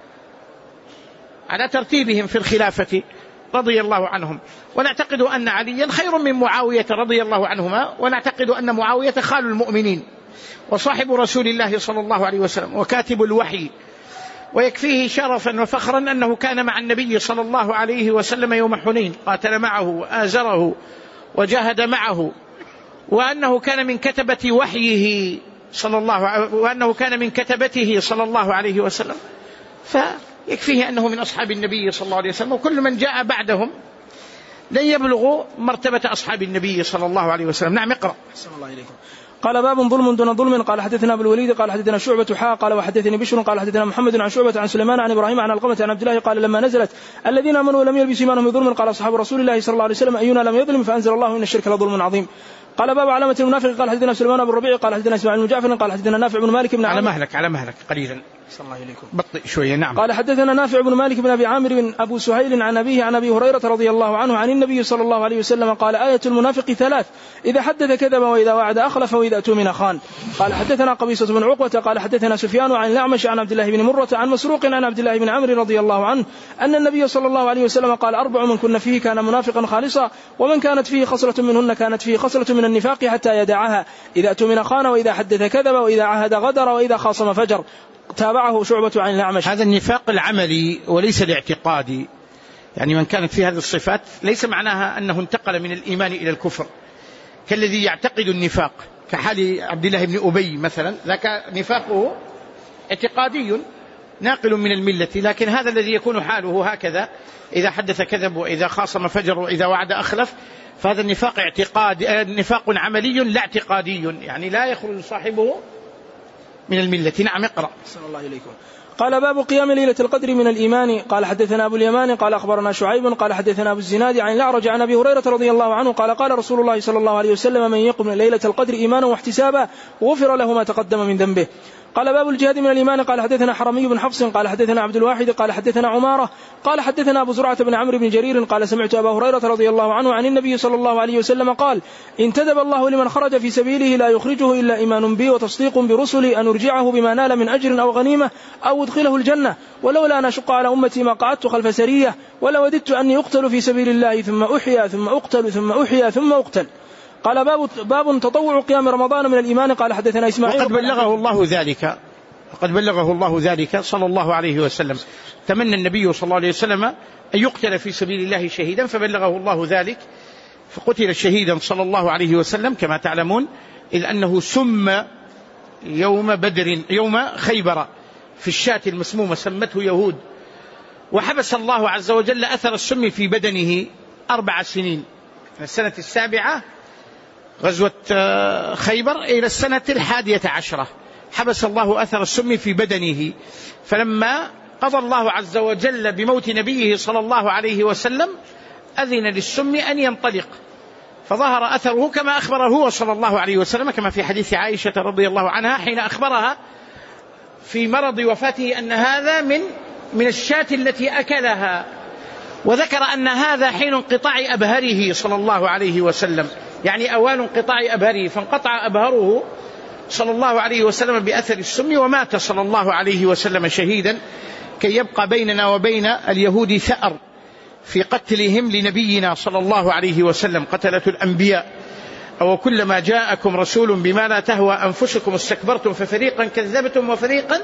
على ترتيبهم في الخلافة رضي الله عنهم. ونعتقد أن عليا خير من معاوية رضي الله عنهما، ونعتقد أن معاوية خال المؤمنين وصاحب رسول الله صلى الله عليه وسلم وكاتب الوحي، ويكفيه شرفا وفخرا أنه كان مع النبي صلى الله عليه وسلم يوم حنين، قاتل معه وآزره وجاهد معه، وأنه كان من كتبة وحيه وأنه كان من كتبته صلى الله عليه وسلم، فيكفيه أنه من أصحاب النبي صلى الله عليه وسلم، وكل من جاء بعدهم لن يبلغوا مرتبة أصحاب النبي صلى الله عليه وسلم. نعم اقرأ. أحسن الله إليكم. قال باب ظلم دون ظلم. قال حدثنا أبو الوليد قال حدثنا شعبة قال وحدثني بشر قال حدثنا محمد عن شعبة عن سليمان عن إبراهيم عن علقمة عن عبد الله قال لما نزلت الذين آمنوا ولم يلبسوا إيمانهم بظلم قال أصحاب رسول الله صلى الله عليه وسلم أينا لم يظلم فأنزل الله إن الشرك لظلم عظيم. قال باب علامة المنافق. قال حدثنا سليمان بن الربيع قال حدثنا اسماعيل بن جعفر قال حدثنا نافع بن مالك بن على مهلك قليلا صلى الله عليكم بطئ شوية. نعم. قال حدثنا نافع بن مالك بن أبي عامر بن أبو سهيل عن أبيه عن أبي هريرة رضي الله عنه عن النبي صلى الله عليه وسلم قال آية المنافق 3: إذا حدث كذب وإذا وعد أخلف وإذا أؤتمن خان. قال حدثنا قبيصة بن عقبة قال حدثنا سفيان عن الأعمش عن عبد الله بن مرة عن مسروق عن عبد الله بن عمرو رضي الله عنه أن النبي صلى الله عليه وسلم قال 4 من كن فيه كان منافقا خالصا، ومن كانت فيه خصلة منهن كانت فيه خصلة من النفاق حتى يدعها: إذا أؤتمن خان وإذا حدث كذب وإذا عهد غدر وإذا خاصم فجر. تابعه شعبة عن الأعمش. هذا النفاق العملي وليس الاعتقادي، يعني من كانت فيه هذه الصفات ليس معناها أنه انتقل من الإيمان إلى الكفر، كالذي يعتقد النفاق كحال عبد الله بن أبي مثلا، ذاك نفاقه اعتقادي ناقل من الملة، لكن هذا الذي يكون حاله هكذا: إذا حدث كذب وإذا خاصم فجر وإذا وعد أخلف، فهذا النفاق نفاق عملي لا اعتقادي، يعني لا يخرج صاحبه من الملة. نعم اقرأ. صلى الله عليكم. قال باب قيام ليلة القدر من الإيمان. قال حدثنا أبو اليمان قال أخبرنا شعيب قال حدثنا أبو الزناد عن الأعرج عن أبي هريرة رضي الله عنه قال قال رسول الله صلى الله عليه وسلم: من يقم ليلة القدر إيمانا واحتسابا غفر له ما تقدم من ذنبه. قال باب الجهاد من الإيمان. قال حدثنا حرمي بن حفص قال حدثنا عبد الواحد قال حدثنا عمارة قال حدثنا أبو زرعة بن عمرو بن جرير قال سمعت أبا هريرة رضي الله عنه عن النبي صلى الله عليه وسلم قال: انتدب الله لمن خرج في سبيله لا يخرجه إلا إيمان بي وتصديق برسلي أن أرجعه بما نال من أجر أو غنيمة أو أدخله الجنة، ولولا أن أشق على أمتي ما قعدت خلف سرية، ولوددت أني أقتل في سبيل الله ثم أحيا ثم أقتل ثم أحيا ثم أقتل. قال باب تطوع قيام رمضان من الإيمان. قال حدثنا إسماعيل. وقد بلغه الله ذلك صلى الله عليه وسلم. تمنى النبي صلى الله عليه وسلم أن يقتل في سبيل الله شهيدا، فبلغه الله ذلك فقتل شهيدا صلى الله عليه وسلم كما تعلمون، إذ أنه سم يوم خيبر في الشاة المسمومة سمته يهود، وحبس الله عز وجل أثر السم في بدنه 4 سنين، من السنة 7 غزوة خيبر إلى السنة 11 حبس الله أثر السم في بدنه. فلما قضى الله عز وجل بموت نبيه صلى الله عليه وسلم أذن للسم أن ينطلق، فظهر أثره كما أخبره هو صلى الله عليه وسلم، كما في حديث عائشة رضي الله عنها حين أخبرها في مرض وفاته أن هذا من الشاة التي أكلها، وذكر أن هذا حين انقطاع أبهره صلى الله عليه وسلم، يعني أوان انقطاع أبهره، فانقطع أبهره صلى الله عليه وسلم بأثر السم، ومات صلى الله عليه وسلم شهيدا، كي يبقى بيننا وبين اليهود ثأر في قتلهم لنبينا صلى الله عليه وسلم، قتلة الأنبياء. أو كلما جاءكم رسول بما لا تهوى أنفسكم استكبرتم ففريقا كذبتم وفريقا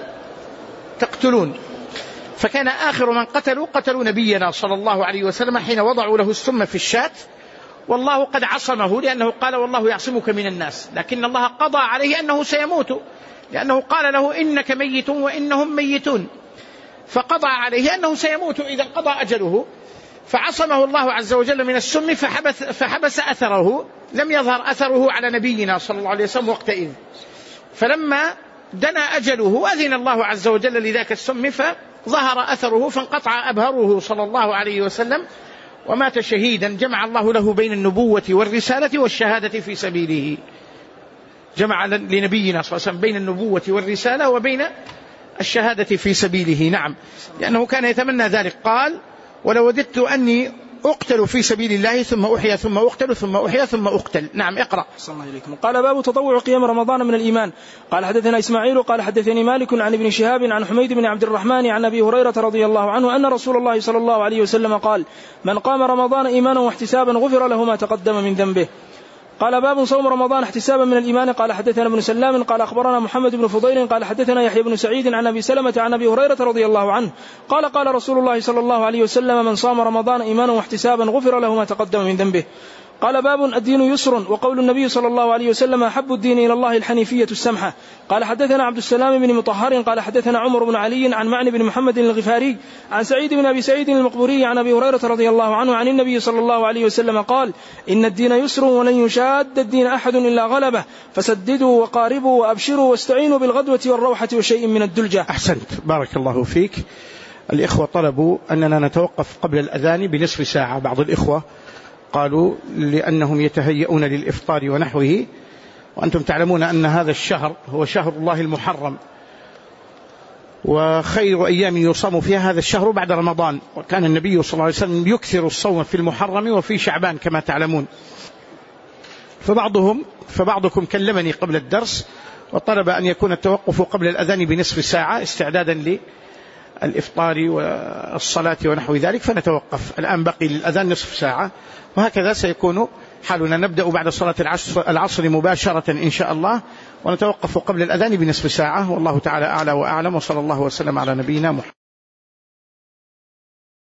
تقتلون. فكان آخر من قتلوا نبينا صلى الله عليه وسلم حين وضعوا له السم في الشاة، والله قد عصمه لأنه قال: والله يعصمك من الناس، لكن الله قضى عليه أنه سيموت، لأنه قال له: إنك ميت وإنهم ميتون، فقضى عليه أنه سيموت إذا قضى أجله، فعصمه الله عز وجل من السم فحبس أثره، لم يظهر أثره على نبينا صلى الله عليه وسلم وقتئذ. فلما دنا أجله أذن الله عز وجل لذاك السم فظهر أثره، فانقطع أبهره صلى الله عليه وسلم ومات شهيدا. جمع الله له بين النبوة والرسالة والشهادة في سبيله، جمع لنبينا صلى الله عليه وسلم بين النبوة والرسالة وبين الشهادة في سبيله. نعم، لأنه كان يتمنى ذلك، قال: ولوددت أني أقتل في سبيل الله ثم أحيا ثم أقتل ثم أحيا ثم أقتل. نعم اقرأ. قال باب تطوع قيام رمضان من الإيمان. قال حدثنا إسماعيل قال حدثني مالك عن ابن شهاب عن حميد بن عبد الرحمن عن أبي هريرة رضي الله عنه أن رسول الله صلى الله عليه وسلم قال: من قام رمضان إيمانا واحتسابا غفر له ما تقدم من ذنبه. قال باب صوم رمضان احتسابا من الإيمان. قال حدثنا ابن سلام قال أخبرنا محمد بن فضيل قال حدثنا يحيى بن سعيد عن أبي سلمة عن أبي هريرة رضي الله عنه قال قال رسول الله صلى الله عليه وسلم من صام رمضان إيمانا واحتسابا غفر له ما تقدم من ذنبه. قال باب الدين يسر. وقول النبي صلى الله عليه وسلم أحب الدين إلى الله الحنيفية السمحة. قال حدثنا عبد السلام بن مطهر قال حدثنا عمر بن علي عن معن بن محمد الغفاري عن سعيد بن أبي سعيد المقبوري عن أبي هريرة رضي الله عنه عن النبي صلى الله عليه وسلم قال إن الدين يسر ولن يشاد الدين أحد إلا غلبه فسددوا وقاربوا وأبشروا واستعينوا بالغدوة والروحة وشيء من الدلجة. أحسنت، بارك الله فيك. الإخوة طلبوا أننا نتوقف قبل الأذان بنصف ساعة. بعض الإخوة قالوا لأنهم يتهيئون للإفطار ونحوه، وأنتم تعلمون أن هذا الشهر هو شهر الله المحرم، وخير أيام يصام فيها هذا الشهر بعد رمضان، وكان النبي صلى الله عليه وسلم يكثر الصوم في المحرم وفي شعبان كما تعلمون. فبعضكم كلمني قبل الدرس وطلب أن يكون التوقف قبل الأذان بنصف ساعة استعدادا للإفطار والصلاة ونحو ذلك، فنتوقف الآن. بقي للأذان نصف ساعة، وهكذا سيكون حالنا. نبدأ بعد صلاة العصر مباشرة إن شاء الله، ونتوقف قبل الأذان بنصف ساعة، والله تعالى أعلى وأعلم، وصلى الله وسلم على نبينا محمد.